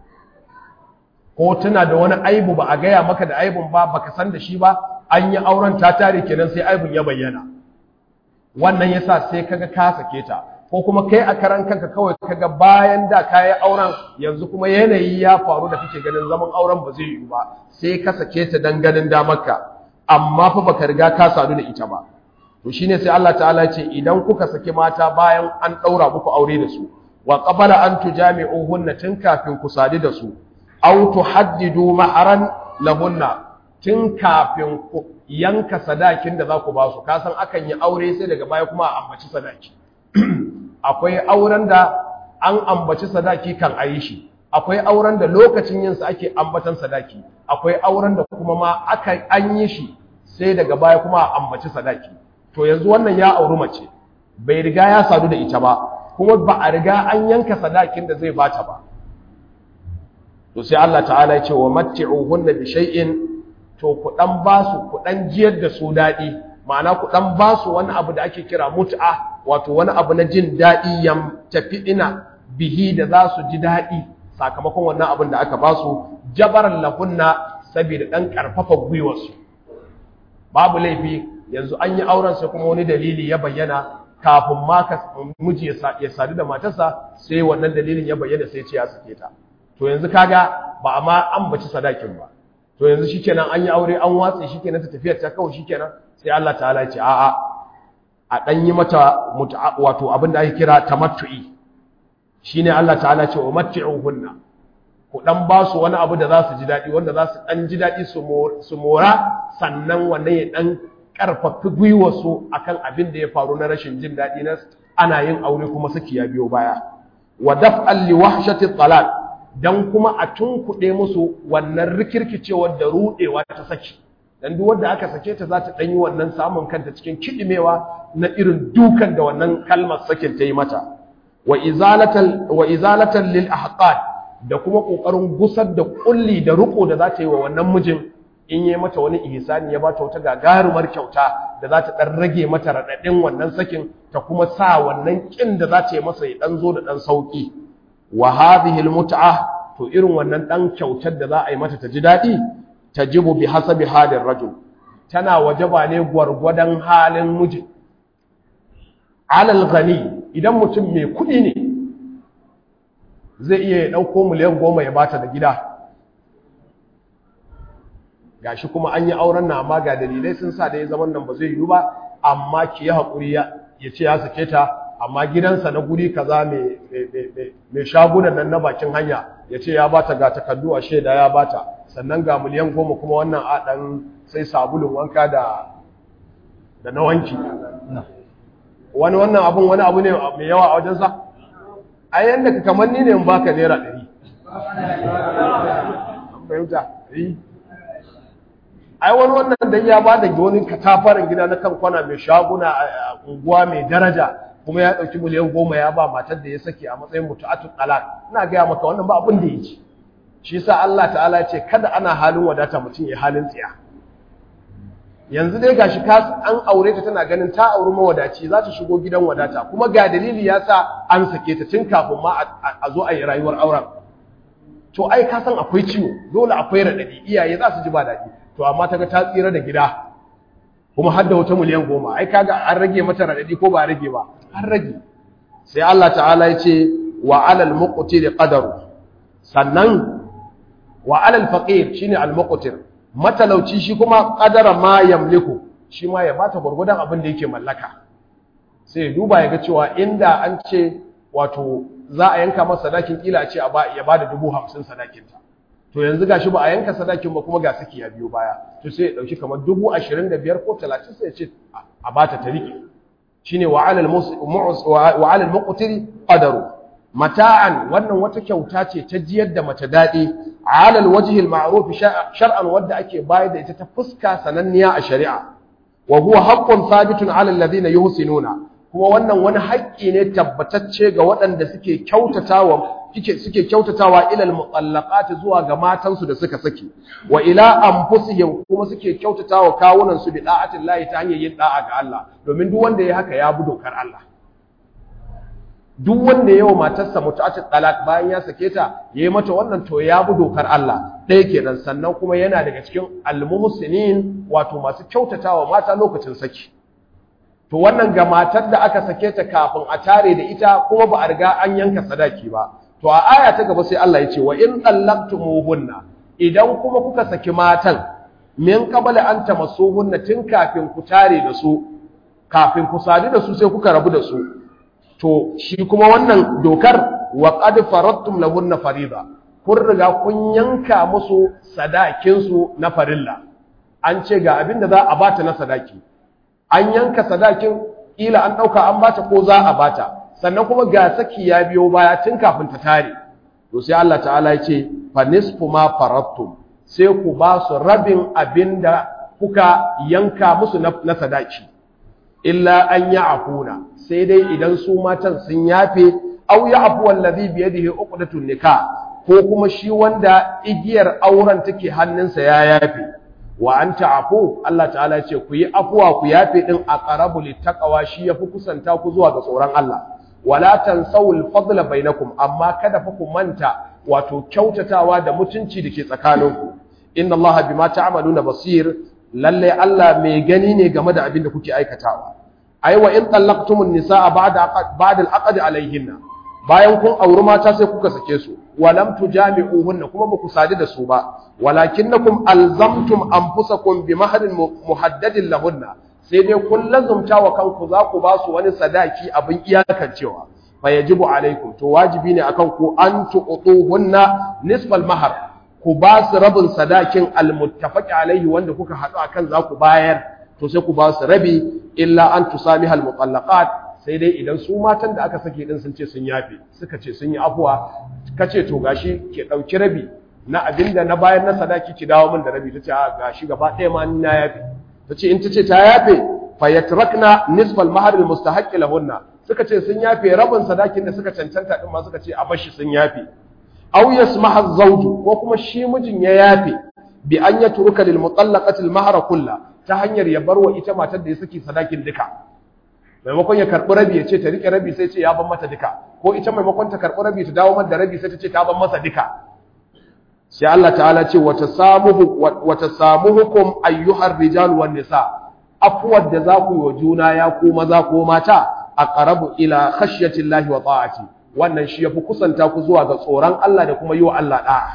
ko tana da wani aibu ba a gaya maka da aibun ba baka san da shi ba an yi auren ta tare kenan sai aibun ya bayyana wannan yasa sai kaga ka sake ta ko kuma kai a karan kanka kawai kaga bayan da kayi auren yanzu kuma yanayi ya faru da kake ganin zaman auren ba zai yi ba sai ka sake ta dan ganin damarka amma fa baka riga ka sadu da ita ba to shine sai Allah ta'ala ya ce idan kuka saki mata bayan an daura muku aure da su wa qabala an tujami'uhunna tun kafin ku sadu da su aw tuhaddidu ma'aran lahunna tun kafin ku yanka sadakin da za ku ba su kasan akan yi aure sai daga baya kuma a ambaci sadaki akwai auren da an ambaci sadaki kan ayi shi akwai auren da lokacin yin sa ake ambatan sadaki akwai auren da kuma ma aka an yi shi sai daga baya kuma a ambaci sadaki to yanzu wannan ya auri mace bai riga ya sadu da ita ba kuma ba a riga an yanka sadakin da zai bata ba to sai Allah ta'ala ya ce wa matti'uhunna bi shay'in to ku dan basu ku dan jiyar da su dadi ma'ana ku dan basu wani abu da ake kira mut'a wato wani abu na jin dadi yam tafi ina bihi da za su ji dadi sakamakon wannan abin da aka basu jabaran lahunna saboda dan karfafa gwiwarsu babu laifi yanzu an yi auren sai kuma wani dalili ya bayyana kafin ma ka miji ya sadu da matarsa sai wannan dalilin ya bayyana sai ce ya sake ta to yanzu kaga ba amma an baci sadakin ba to yanzu shikenan an yi aure an watse shikenan ta tafiyar ta kawai shikenan sai Allah ta'ala ya ce a'a a dan yi mata wato abin da ake kira tamattu'i shine Allah ta'ala ya ce wa matti'uhunna ku dan ba su wani abu da za su ji dadi wanda za su dan ji dadi su mora sannan wannan ya dan karfafi gwiwar su akan abin da ya faru na rashin jin dadi na ana yin aure kuma saki ya biyo baya wa daf'al li wahshati talaq dan kuma a tunkuɗe musu wannan rikirkicewar da rudewa ta saki dan duk wanda aka sake ta za ta dan yi wannan samun kanta cikin kidimewa na irin dukan da wannan kalmar sakin ta yi mata wa izalatal wa izalatan lil ahqad da kuma kokarin gusar da kulli da ruko da za ta yi wa wannan mijin in yi mata wani ihsani ya bata wata gagarumar kyauta da za ta dan rage mata radadin wannan sakin ta kuma sa wannan kin da za ta yi masa ya dan zo da dan sauki wa hadhihi almut'a to irin wannan dan kyautar da za a yi mata ta ji dadi tajibu bi hasabi halin rajul tana wajaba ne gwargwadon halin miji alal ghani idan mutum mai kudi ne zai iya ya dauko miliyan goma ya bata da gida gashi kuma an yi auren na amma ga dalilai sun sa da ya zaman nan ba zai yi ba amma ki yi hakuri ya ce ya sake ta amma gidansa na guri kaza mai mai shagunan nan na bakin hanya ya ce ya bata ga takardu a shaida ya bata sannan ga miliyan goma kuma wannan a dan sai sabulun wanka da da na wanki wani wannan abun wani abu ne mai yawa a wajensa a yanda ka kamar ni ne in baka naira ɗari fahimta yi ai wani wannan dan ya bada wani katafaren gida na kan kwana mai shaguna a unguwa mai daraja kuma ya dauki miliyan goma ya ba matar da ya saki a matsayin mutu'atul talaq ina ga maka wannan ba abin da yake shi yasa Allah ta'ala ya ce kada ana halin wadata mutum ya halin tsiya yanzu dai gashi ka an aure ta tana ganin ta auri mawadaci za ta shigo gidan wadata kuma ga dalili ya sa an sake ta tun kafin ma a zo a yi rayuwar auren to ai ka san akwai ciwo dole akwai radadi iyaye za su ji ba daɗi to amma ta ga ta tsira da gida kuma har da wata miliyan goma ai kaga an rage mata radadi ko ba rage ba an rage sai Allah ta'ala ya ce wa alal muqtir qadaru sannan wa alal faqir shine al muqtir matalauci shi kuma qadara ma yamliku shi ma ya bata gurgudan abin da yake mallaka sai ya duba ya ga cewa inda an ce wato za a yanka masa sadakin kila a ce ya bada dubu hamsin sadakinta to yanzu gashi ba a yanka sadakin ba kuma ga saki ya biyo baya to sai ya dauki kamar dubu ashirin da biyar ko talatin sai ya ce a bata ta rike shine wa alal wa alal muqtiri qadaru mata'an wannan wata kyauta ce ta jiyar da mace dadi alal wajhi al ma'ruf shar'an wadda ake bayar da ita ta fuska sananniya a shari'a wa huwa haqqun thabitun ala alladhina yuhsinuna kuma wannan wani haƙƙi ne tabbatacce ga waɗanda suke kyautatawa suke kyautatawa ilal mutallaqati zuwa ga matansu da suka saki wa ila anfusihim kuma suke kyautatawa kawunan su bi da'atin lahi ta hanyar yin da'a ga Allah domin duk wanda ya haka ya bi dokar Allah duk wanda yawa matarsa mutu'atit talaq bayan ya sake ta yayi mata wannan to ya bi dokar Allah ɗaya kenan sannan kuma yana daga cikin almuhsinin wato masu kyautatawa mata lokacin saki to wannan ga matar da aka sake ta kafin a tare da ita kuma ba a riga an yanka sadaki ba to a aya ta gaba sai Allah ya ce wa in tallaqtumuhunna idan kuma kuka saki matan min qabla an tamassuhunna tun kafin ku tare da su kafin ku sadu da su sai kuka rabu da su to shi kuma wannan dokar wa qad faradtum lahunna farida kun riga kun yanka musu sadakin su na farilla an ce ga abin da za a bata na sadaki an yanka sadakin kila an dauka an bata ko za a bata sannan kuma ga saki ya biyo baya tun kafin ta tare to sai Allah ta'ala ya ce fa nisfu ma faradtum sai ku ba su rabin abinda kuka yanka musu na, na sadaki illa an ya'funa sai dai idan su matan sun yafe aw ya'fu allazi bi yadihi uqdatun nikah ko kuma shi wanda igiyar auren take hannunsa ya yafe wa an ta'fu Allah ta'ala ce ku yi afuwa ku yafe din aqrabu littaqwa shi yafi kusanta ku zuwa ga tsoron Allah wala tansawul fadla bainakum amma kada fa ku manta wato kyautatawa da mutunci dake tsakaninku inna Allah bima ta'maluna basir lalle Allah mai gani ne game da abin da kuke aikatawa ai wa in tallaqtumun nisaa ba'da ba'da al-aqd alayhinna bayan kun auri mata sai kuka sake su walam tujami'uhunna kuma ba ku sadu da su ba walakinnakum alzamtum anfusakum bi mahrin muhaddadin lahunna sai dai kun lazumta wa kanku za ku ba su wani sadaki abin iyakancewa fa yajibu alaikum to wajibi ne akan ku an tuqutuhunna nisfal mahar ku ba su rabin sadakin almuttafaqi alaihi wanda kuka hadu akan za ku bayar to sai ku ba su rabi illa an tusamiha almutallaqat sai dai idan su matan da aka sake din sun ce sun yafe suka ce sun yi afuwa kace to gashi ke dauki rabi na abinda na bayar na sadaki ki dawo min da rabi tace a gashi gaba ɗaya ma ni na yafe tace in tace ta yafe fa yatrakna nisfal mahr al mustahaq lahunna suka ce sun yafe rabin sadakin da suka cancanta din ma suka ce a bashi sun yafe aw yasmaha az-zawj ko kuma shi mijin ya yafe bi an yatruka lil mutallaqati al mahr kullu ta hanyar ya barwa ita matar da ya saki sadakin duka maimakon ya karbi rabi ya ce ta rike rabi sai ce ya ban mata duka ko ita maimakon ta karbi rabi ta dawo mata da rabi sai ta ce ta ban masa duka sai Allah ta'ala ce wata samuhu wata samuhukum ayyuhar rijal wan nisa afwad da za ku yi wa juna ya ku maza ko mata aqrabu ila khashyati llahi wa ta'ati wannan shi yafi kusanta ku zuwa ga tsoron Allah da kuma yi wa Allah da'a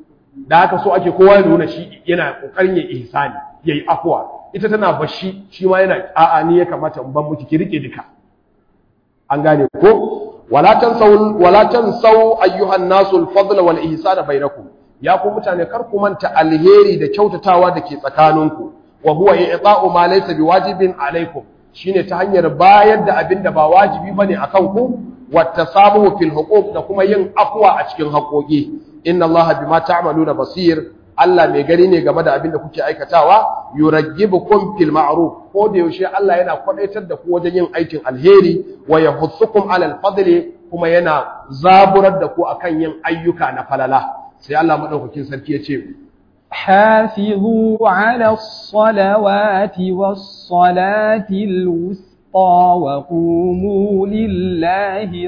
da haka so ake kowa ya nuna shi yana kokarin ya ihsani yayi afwa ita tana bashi shi ma yana a'a ni ya kamata in ban miki ki rike duka an gane ko wala tansaw wala tansaw ayyuhan nasu al-fadl wal ihsan bainakum ya ku mutane kar ku manta alheri da kyautatawa da ke tsakaninku wa huwa i'ta'u ma laysa biwajibin alaikum shine ta hanyar bayar da abin da ba wajibi bane akan ku wattasamuhu fil huquq da kuma yin afwa a cikin haƙoƙi inna allaha bima ta'maluna basir Allah mai gari ne game da abin da kuke aikatawa yuraggibukum fil ma'ruf ko da yaushe Allah yana kwadaitar da ku wajen yin aikin alheri wa yahussukum alal fadli kuma yana zaburar da ku akan yin ayyuka na falala sai Allah madaukakin sarki ya ce
حافظوا على الصلوات والصلاة الوسطى وقوموا لله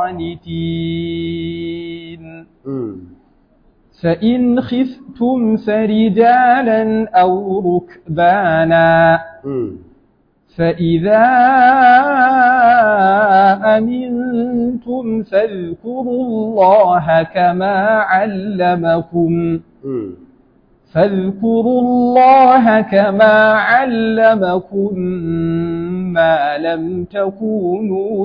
قانتين فإن خفتم فرجالا أو ركبانا فإذا أمنتم فاذكروا الله كما علمكم فاذكروا الله كما علمكم ما لم تكونوا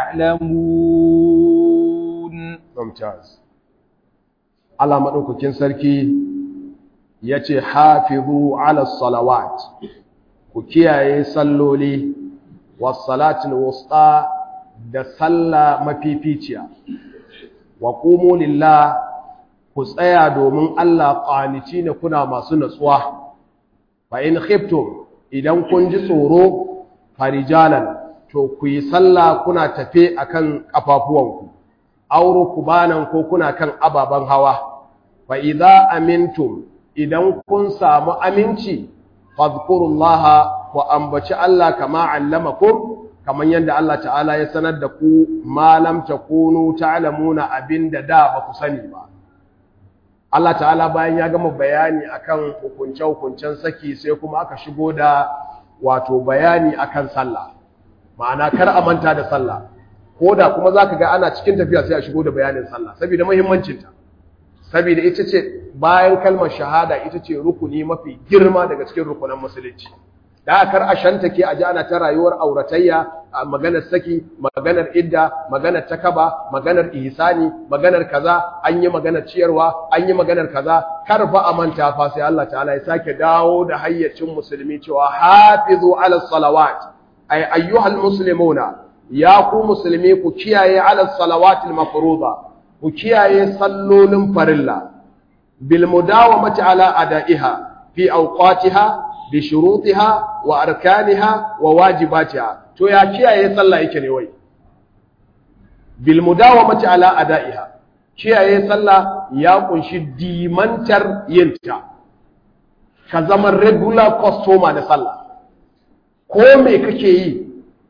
تعلمون.
ممتاز. Allah madaukakin sarki yace hafizu ala salawat ku kiyaye salloli was salatul wusta da salla mafificiya wa qumu lillah ku tsaya domin Allah qanici ne kuna masu natsuwa fa in khiftum idan kun ji tsoro farijalan to ku yi sallah kuna tafe akan kafafuwanku auru kubanan ko kuna kan ababan hawa fa idza amintum idan kun samu aminci fadhkurullaha wa ambaci Allah kama allamakum kaman yanda Allah ta'ala ya sanar da ku ma lam takunu ta'lamuna abinda da ba ku sani ba Allah ta'ala bayan ya gama bayani akan hukunce-hukuncen saki sai kuma aka shigo da wato bayani akan sallah ma'ana kar a manta da sallah koda kuma zaka ga ana cikin tafiya sai a shigo da bayanin sallah saboda muhimmancinta saboda ita ce bayan kalmar shahada ita ce rukuni mafi girma daga cikin rukunan musulunci da kar a shantake a ji ana ta rayuwar auratayya maganar saki maganar idda maganar takaba maganar ihsani maganar kaza an yi maganar ciyarwa an yi maganar kaza kar fa a manta fa sai Allah ta'ala ya sake dawo da hayyacin musulmi cewa hafizu ala salawat ay ayyuhal muslimuna ya ku musulmi ku kiyaye ala salawatil mafruḍa ku kiyaye sallolin farilla bil mudawamati ala adaiha fi awqatiha bi shurutiha wa arkaniha wa wajibatiha to ya kiyaye sallah yake ne wai bil mudawamati ala adaiha kiyaye sallah ya kunshi dimantar yinta ka zama regular customer da sallah ko me kake yi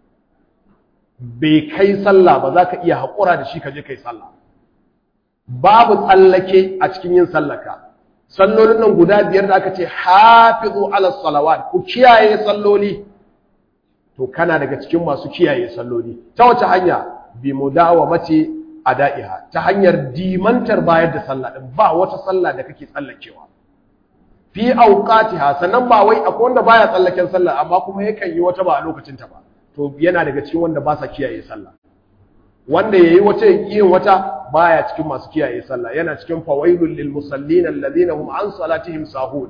bai kai sallah ba za ka iya haƙura da shi ka je kai sallah babu tsallake a cikin yin sallaka sallolin nan guda biyar da aka ce hafizu ala salawat ku kiyaye salloli to kana daga cikin masu kiyaye salloli ta wace hanya bi mudawamati adaiha ta hanyar dimantar bayar da sallah din ba wata sallah da kake tsallakewa fi awqatiha sannan ba wai akwai wanda baya tsallaken sallah amma kuma yakan yi wata ba a lokacin ta ba to yana daga cikin wanda ba sa kiyaye sallah wanda yayi wata yin wata baya cikin masu kiyaye sallah yana cikin fawailul lil musallin alladhina hum an salatihim sahun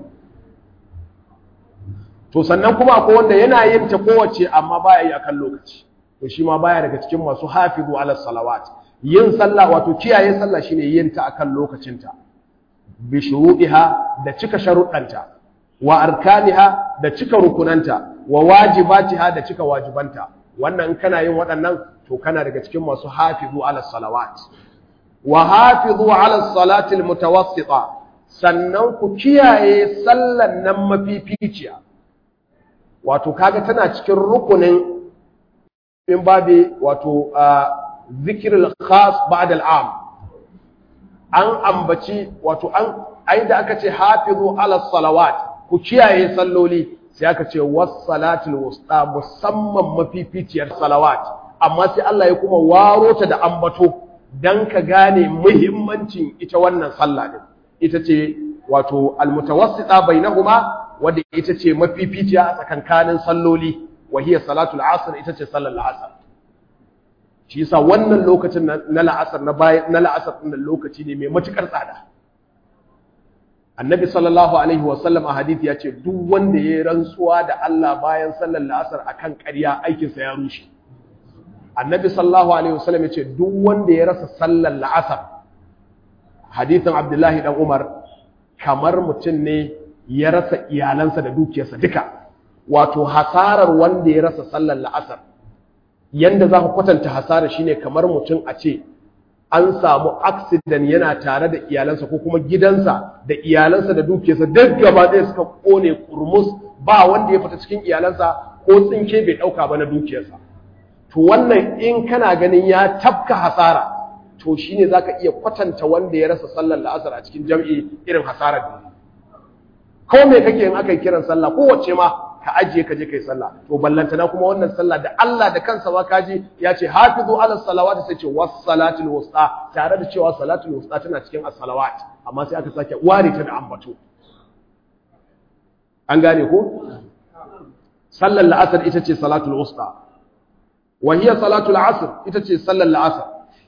to sannan kuma akwai wanda yana yin ta kowace amma baya yi akan lokaci to shi ma baya daga cikin masu hafizu ala salawat yin sallah wato kiyaye sallah shine yin ta akan lokacinta bi shuruɗiha da cika sharuɗanta wa arkaniha da cika rukunanta wa wajibatiha da cika wajibanta wannan in kana yin waɗannan to kana daga cikin masu hafizu ala salawat wa hafizu ala salati almutawassita sannan ku kiyaye sallan nan mafificiya wato kaga tana cikin rukunin in babi wato zikrul khas ba'da al'am an ambaci wato an aida aka ce hafizu ala salawat ku kiyaye salloli sai aka ce was salatul wusta musamman mafificiyar salawat amma sai Allah ya kuma waro ta da ambato dan ka gane muhimmancin ita wannan sallah din ita ce wato almutawassita bainahuma wanda ita ce mafificiya a tsakankanin salloli wa hiya salatul asr ita ce sallar asr shi yasa wannan lokacin na la'asar na bayan na la'asar din lokaci ne mai matukar tsada. Annabi sallallahu alaihi wasallam a hadisi ya ce duk wanda ya rantsuwa da Allah bayan sallar la'asar akan ƙarya aikinsa ya rushe. Annabi sallallahu alaihi wasallam ya ce duk wanda ya rasa sallar la'asar, hadisin Abdullahi dan Umar, kamar mutum ne ya rasa iyalansa da dukiyarsa duka. Wato hasarar wanda ya rasa sallar la'asar, yanda za ku kwatanta hasara shine kamar mutum a ce an samu accident yana tare da iyalansa ko kuma gidansa da iyalansa da dukiyarsa duk gaba ɗaya suka kone kurmus, ba wanda ya fita cikin iyalansa ko tsinke bai ɗauka ba na dukiyarsa. To wannan in kana ganin ya tafka hasara, to shine zaka iya kwatanta wanda ya rasa sallar la'asar a cikin jam'i irin hasarar da ko me kake in aka yi kiran sallah kowace ma ka ajiye ka je kai sallah. To ballantana kuma wannan sallah da Allah da kansa ma kaji ya ce hafizu ala salawati, sai ce was salatul wusta, tare da cewa salatul wusta tana cikin as-salawat, amma sai aka sake ware ta da ambato. An gane ko sallar la'asar ita ce salatul wusta, wa hiya salatul asr ita ce sallar la'asar.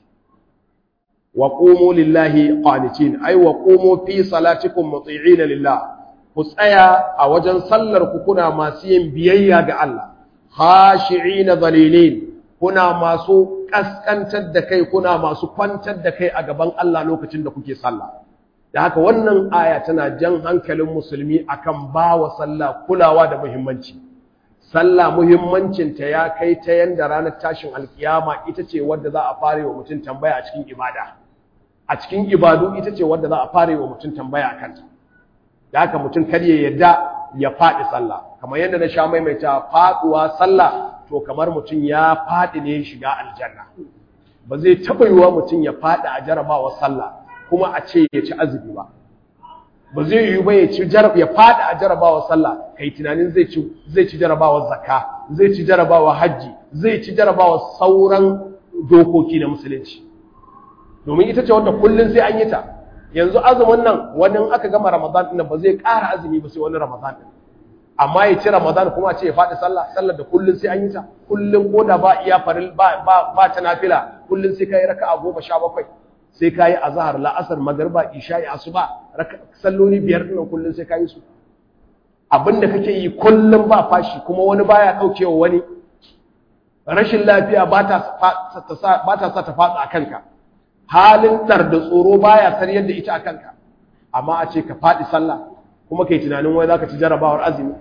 wa qumu lillahi qanitin, ay wa qumu fi salatikum muti'ina lillah, ku tsaya a wajen sallar ku kuna masu yin biyayya ga Allah, khashi'ina dhalilin, kuna masu kaskantar da kai, kuna masu kwantar da kai a gaban Allah lokacin da kuke sallah. Da haka wannan aya tana jan hankalin musulmi akan bawa sallah kulawa da muhimmanci. Sallah muhimmancinta ya kai ta yanda ranar tashin alkiyama ita ce wadda za a fara wa mutum tambaya a cikin ibada. A cikin ibadu ita ce wadda za a fara wa mutum tambaya a kanta. Da haka mutum kar ya yarda ya faɗi sallah. Kamar yadda na sha maimaita, faɗuwa sallah to kamar mutum ya faɗi ne shiga aljanna. Ba zai taɓa yiwuwa mutum ya faɗi a jarabawar sallah kuma a ce ya ci azumi ba. Ba zai yiwu ba ya ci jarab ya faɗi a jarabawar sallah kai tunanin zai ci zai ci jarabawar zakka, zai ci jarabawar hajji, zai ci jarabawar sauran dokoki na musulunci. Domin ita ce wanda kullun sai an yi ta. Yanzu azumin nan wani aka gama Ramadan din ba zai ƙara azumi ba sai wani Ramadan din. Amma ya ci Ramadan kuma a ce ya faɗi sallah, sallar da kullun sai an yi ta. Kullun koda ba iya faril ba ba, ba ta nafila, kullun sai kai raka'a goma sha bakwai. Sai kai azhar, la'asar, magriba, isha'i, asuba, salloli biyar din kullun sai kai su. Abinda kake yi kullun ba fashi kuma wani baya daukewa wani. Rashin lafiya ba ta ba ta sa ta faɗa a kanka. Halin tar da tsoro baya san yadda ita a kanka. Amma a ce ka faɗi sallah kuma kai tunanin wai zaka ci jarabawar azumi.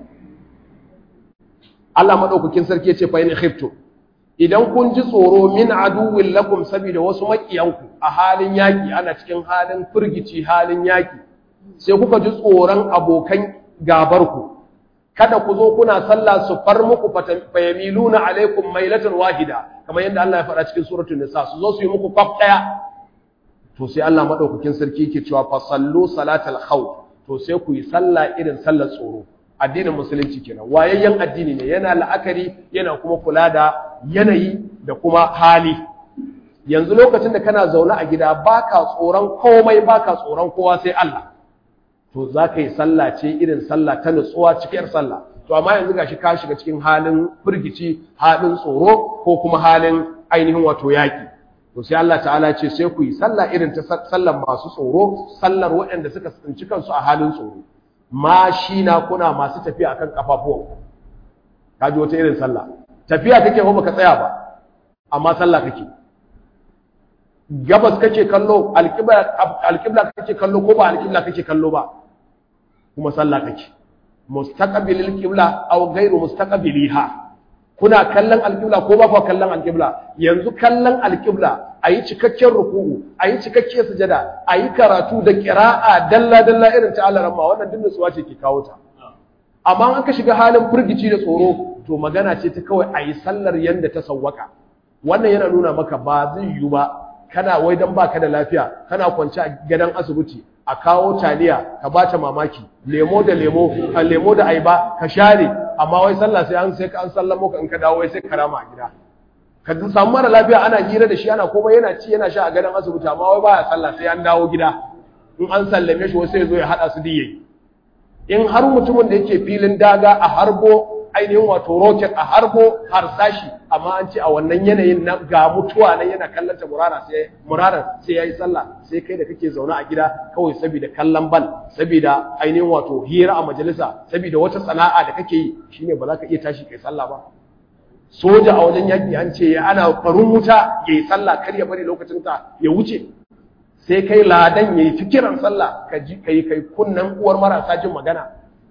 Allah madaukakin sarki ya ce fa in khiftu, idan kun ji tsoro min aduwwin lakum, saboda wasu makiyanku a halin yaki, ana cikin halin firgici, halin yaki, sai kuka ji tsoron abokan gabarku, kada ku zo kuna sallah su far muku fayamiluna alaikum mailatan wahida, kamar yadda Allah ya faɗa cikin suratul nisa, su zo su yi muku kwaf daya. To sai Allah madaukakin sarki yake cewa fa sallu salatal khawf, to sai ku yi sallah irin sallar tsoro. Addinin musulunci kenan, wayayyen addini ne, yana la'akari, yana kuma kula da yanayi da kuma hali. Yanzu lokacin da kana zaune a gida baka tsoron komai, baka tsoron kowa sai Allah, to za ka yi sallah ce irin sallah ta nutsuwa cikin sallah. To amma yanzu gashi ka shiga cikin halin firgici, halin tsoro ko kuma halin ainihin wato yaki. To sai Allah ta'ala ce sai ku yi sallah irin ta sallar masu tsoro, sallar waɗanda suka tsinci kansu a halin tsoro. Mashi na kuna masu tafiya akan kafafuwan. Kaji wata irin sallah. Tafiya kake ko baka tsaya ba, amma sallah kake. Gabas kake kallo, alqibla alqibla kake kallo ko ba alqibla kake kallo ba, kuma sallah kake. Mustaqbilil qibla aw ghairu mustaqbiliha. Kuna kallon alqibla ko ba ku kallon alqibla? Yanzu kallon alqibla, ayi cikakken ruku'u, ayi cikakken sujada, ayi karatu da qira'a dalla dalla irin ta Allah ramma, wannan dinnin suwa ce ke kawo ta. Amma an ka shiga halin furgici da tsoro, to magana ce ta kawai ayi sallar yanda ta sawwaka. Wannan yana nuna maka ba zai yiwu ba, kana wai dan baka da lafiya, kana kwance a gidan asibiti, a kawo taliya ka bata mamaki, lemo da lemo, ka lemo da aiba ka share, amma wai sallah sai an sai ka an sallamo ka in ka dawo wai sai ka rama a gida. Ka samu mara lafiya ana hira da shi, ana komai yana ci yana sha a gidan asibiti, amma wai baya sallah sai an dawo gida. In an sallame shi wai sai ya zo ya hada su diye. In har mutumin da yake filin daga a harbo ainihin wato rocket a harbo harsashi, amma an ce a wannan yanayin na ga mutuwa nan yana kallon ta murara sai murara sai yayi sallah, sai kai da kake zaune a gida kawai saboda kallon bal, saboda ainihin wato hira a majalisa, saboda wata sana'a da kake yi shine ba za ka iya tashi kai sallah ba. Soja a wajen yaki an ce ana farin wuta yayi sallah kar ya bari lokacin ta ya wuce, sai kai ladan yayi fikiran sallah ka ji kai kai kunnan uwar marasa jin magana.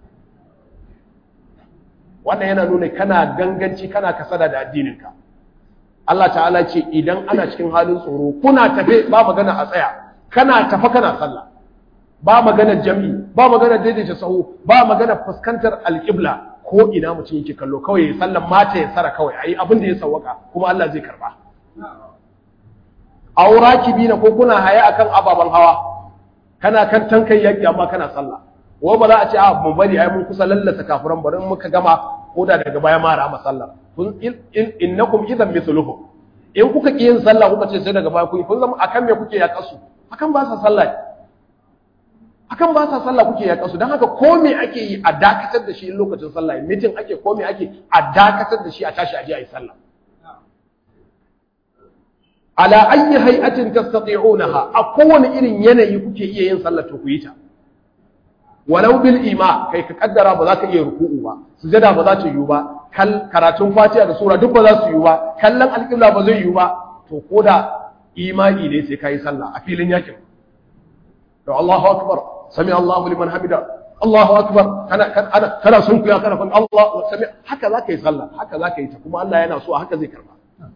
Wannan yana nuna kana ganganci, kana kasada da addininka. Allah ta'ala ce idan ana cikin halin tsoro kuna tafe ba magana a tsaya, kana tafa kana sallah, ba magana jami'i, ba magana daidaita sahu, ba magana fuskantar alƙibla, ko ina mutum yake kallo kawai ya sallan mata ya tsara kawai ayi abin da ya sawwaka kuma Allah zai karba. Auraki bina ko kuna haya akan ababan hawa, kana kan tankan yaki amma kana sallah. Wa ba za a ce a mun bari ai mun kusa lallata kafiran bari muka gama ko da daga baya ma rama sallah. Kun innakum idan mithluhum. In kuka ki yin sallah kuka ce sai daga baya kun kun zama akan me kuke ya kasu? Akan ba sa sallah. Akan ba sa sallah kuke ya kasu. Dan haka ko me ake yi a dakatar da shi in lokacin sallah, meeting ake ko me ake a dakatar da shi a tashi a je a yi sallah. Ala ayyi hay'atin tastati'unaha, a kowane irin yanayi kuke iya yin sallah to ku yi ta. Walau bil ima, kai ka kaddara ba za ka iya ruku'u ba, sujada ba za ta yiwu ba, kal karatun fatiha da sura duk ba za su yiwu ba, kallon alƙibla ba zai yiwu ba, to koda imani ne sai kai sallah a filin yakin. To Allahu akbar, sami Allahu liman hamida, Allahu akbar, kana kana kana sunkuya kana fan Allah sami, haka za ka yi sallah, haka za ka yi ta kuma Allah yana so haka zai karba.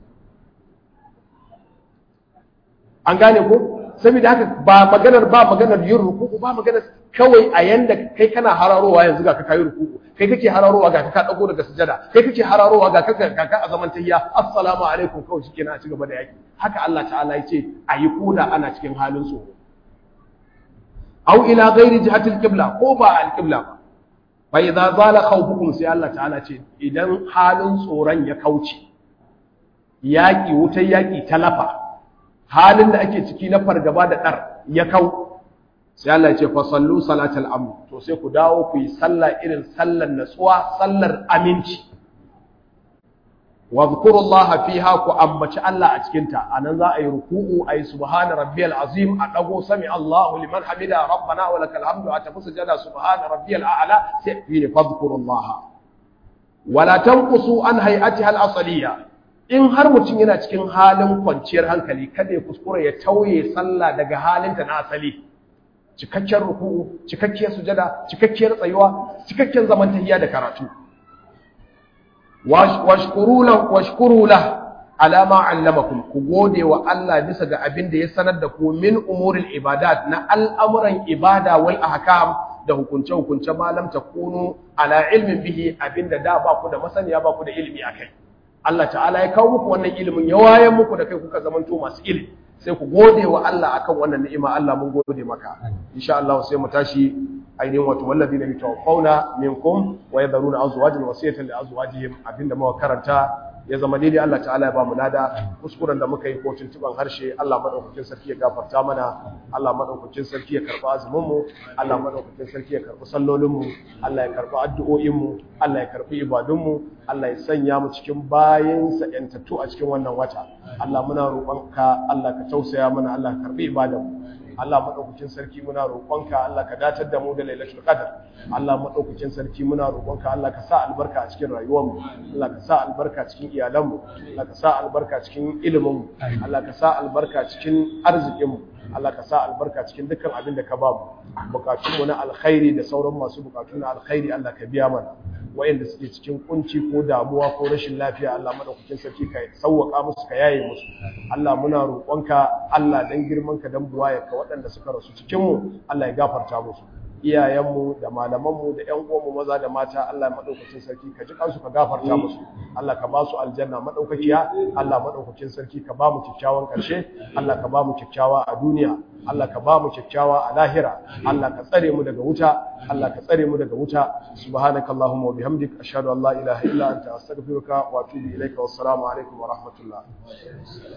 An gane ko? Saboda haka ba maganar ba maganar yin ruku'u, ba maganar kawai a yanda kai kana hararowa yanzu ga ka kai ruku'u, kai kake hararowa ga ka dago daga sujada, kai kake hararowa ga ka ga ka a zaman tahiyya, assalamu alaikum kawai shikenan a ci gaba da yaki. Haka Allah ta'ala yace ayi koda ana cikin halin tsoro. Aw ila ghairi jihati al-qibla, ko ba al-qibla ba. Fa idza zala khawfukum, sai Allah ta'ala ce idan halin tsoron ya kauce, yaki wutar yaki talafa, halin da ake ciki na fargaba da dar ya kau, sai Allah ya ce fa sallu salatal amn, to sai ku dawo ku yi sallah irin sallar natsuwa, sallar aminci. Wa zkurullaha fiha, ku ambaci Allah a cikin ta. Anan za a yi ruku'u, ayi subhana rabbiyal azim, a dago sami Allahu liman hamida rabbana wa lakal hamdu, a tafi sujada subhana rabbiyal a'la, sai fi fadhkurullaha. Wala tanqusu an hay'atiha al-asaliyya. In har mutum yana cikin halin kwanciyar hankali, kada ya kuskura ya tauye sallah daga halinta na asali. Cikakken ruku'u, cikakkiyar sujada, cikakkiyar tsayuwa, cikakken zaman tahiyya da karatu. Washkuru lahu washkuru lahu ala ma 'allamakum, ku gode wa Allah bisa ga abin da ya sanar da ku min umuril ibadat, na al'amuran ibada wal ahkam, da hukunce hukunce ma lam takunu ala ilmin bihi, abinda da ba ku da masaniya, ba ku da ilimi akai. Allah ta'ala ya kawo muku wannan ilimin, ya waye muku da kai kuka zamanto masu ilimi, sai ku gode wa Allah akan wannan ni'ima. Allah mun gode maka. Insha Allah sai mu tashi ainihin wato walladina yatawaffawna minkum wa yadharuna azwajan wasiyatan li azwajihim, abinda muka karanta ya zama daidai Allah ta'ala ya ba mu lada, kuskuren da muka yi ko tuntuban harshe Allah madaukakin sarki ya gafarta mana, Allah madaukakin sarki ya karba azumin mu, Allah madaukakin sarki ya karbi sallolin mu, Allah ya karbi addu'o'in mu, Allah ya karbi ibadun mu, Allah ya sanya mu cikin bayinsa yantattu a cikin wannan wata. Allah muna roƙonka, Allah ka tausaya mana, Allah ka karbi ibadan mu. Allah madaukakin sarki muna roƙonka, Allah ka datar da mu da Lailatul Qadr. Allah madaukakin sarki muna roƙonka, Allah ka sa albarka a cikin rayuwar mu, Allah ka sa albarka cikin iyalan mu, Allah ka sa albarka cikin ilimin mu, Allah ka sa albarka cikin arzikin mu, Allah ka sa albarka cikin dukkan abin da ka ba mu. Bukatun mu na alkhairi da sauran masu bukatu na alkhairi Allah ka biya mana. Wayanda suke cikin kunci ko damuwa ko rashin lafiya, Allah madaukakin sarki ka sauwaka musu, ka yaye musu. Allah muna roƙonka, Allah dan girmanka dan buwayarka, waɗanda suka rasu cikin mu Allah ya gafarta musu. Iyayenmu da malamanmu da ƴan uwanmu maza da mata, Allah madaukakin sarki ka ji kansu, ka gafarta musu. Allah ka ba su aljanna madaukakiya, Allah madaukakin sarki ka ba mu kyakkyawan ƙarshe, Allah ka ba mu kyakkyawa a duniya, Allah ka ba mu kyakkyawa a lahira, Allah ka tsare mu daga wuta, Allah ka tsare mu daga wuta. Subhanakallahumma wa bihamdik, ashhadu an la ilaha illa anta, astaghfiruka wa atubu ilaika. Wassalamu alaikum wa rahmatullah.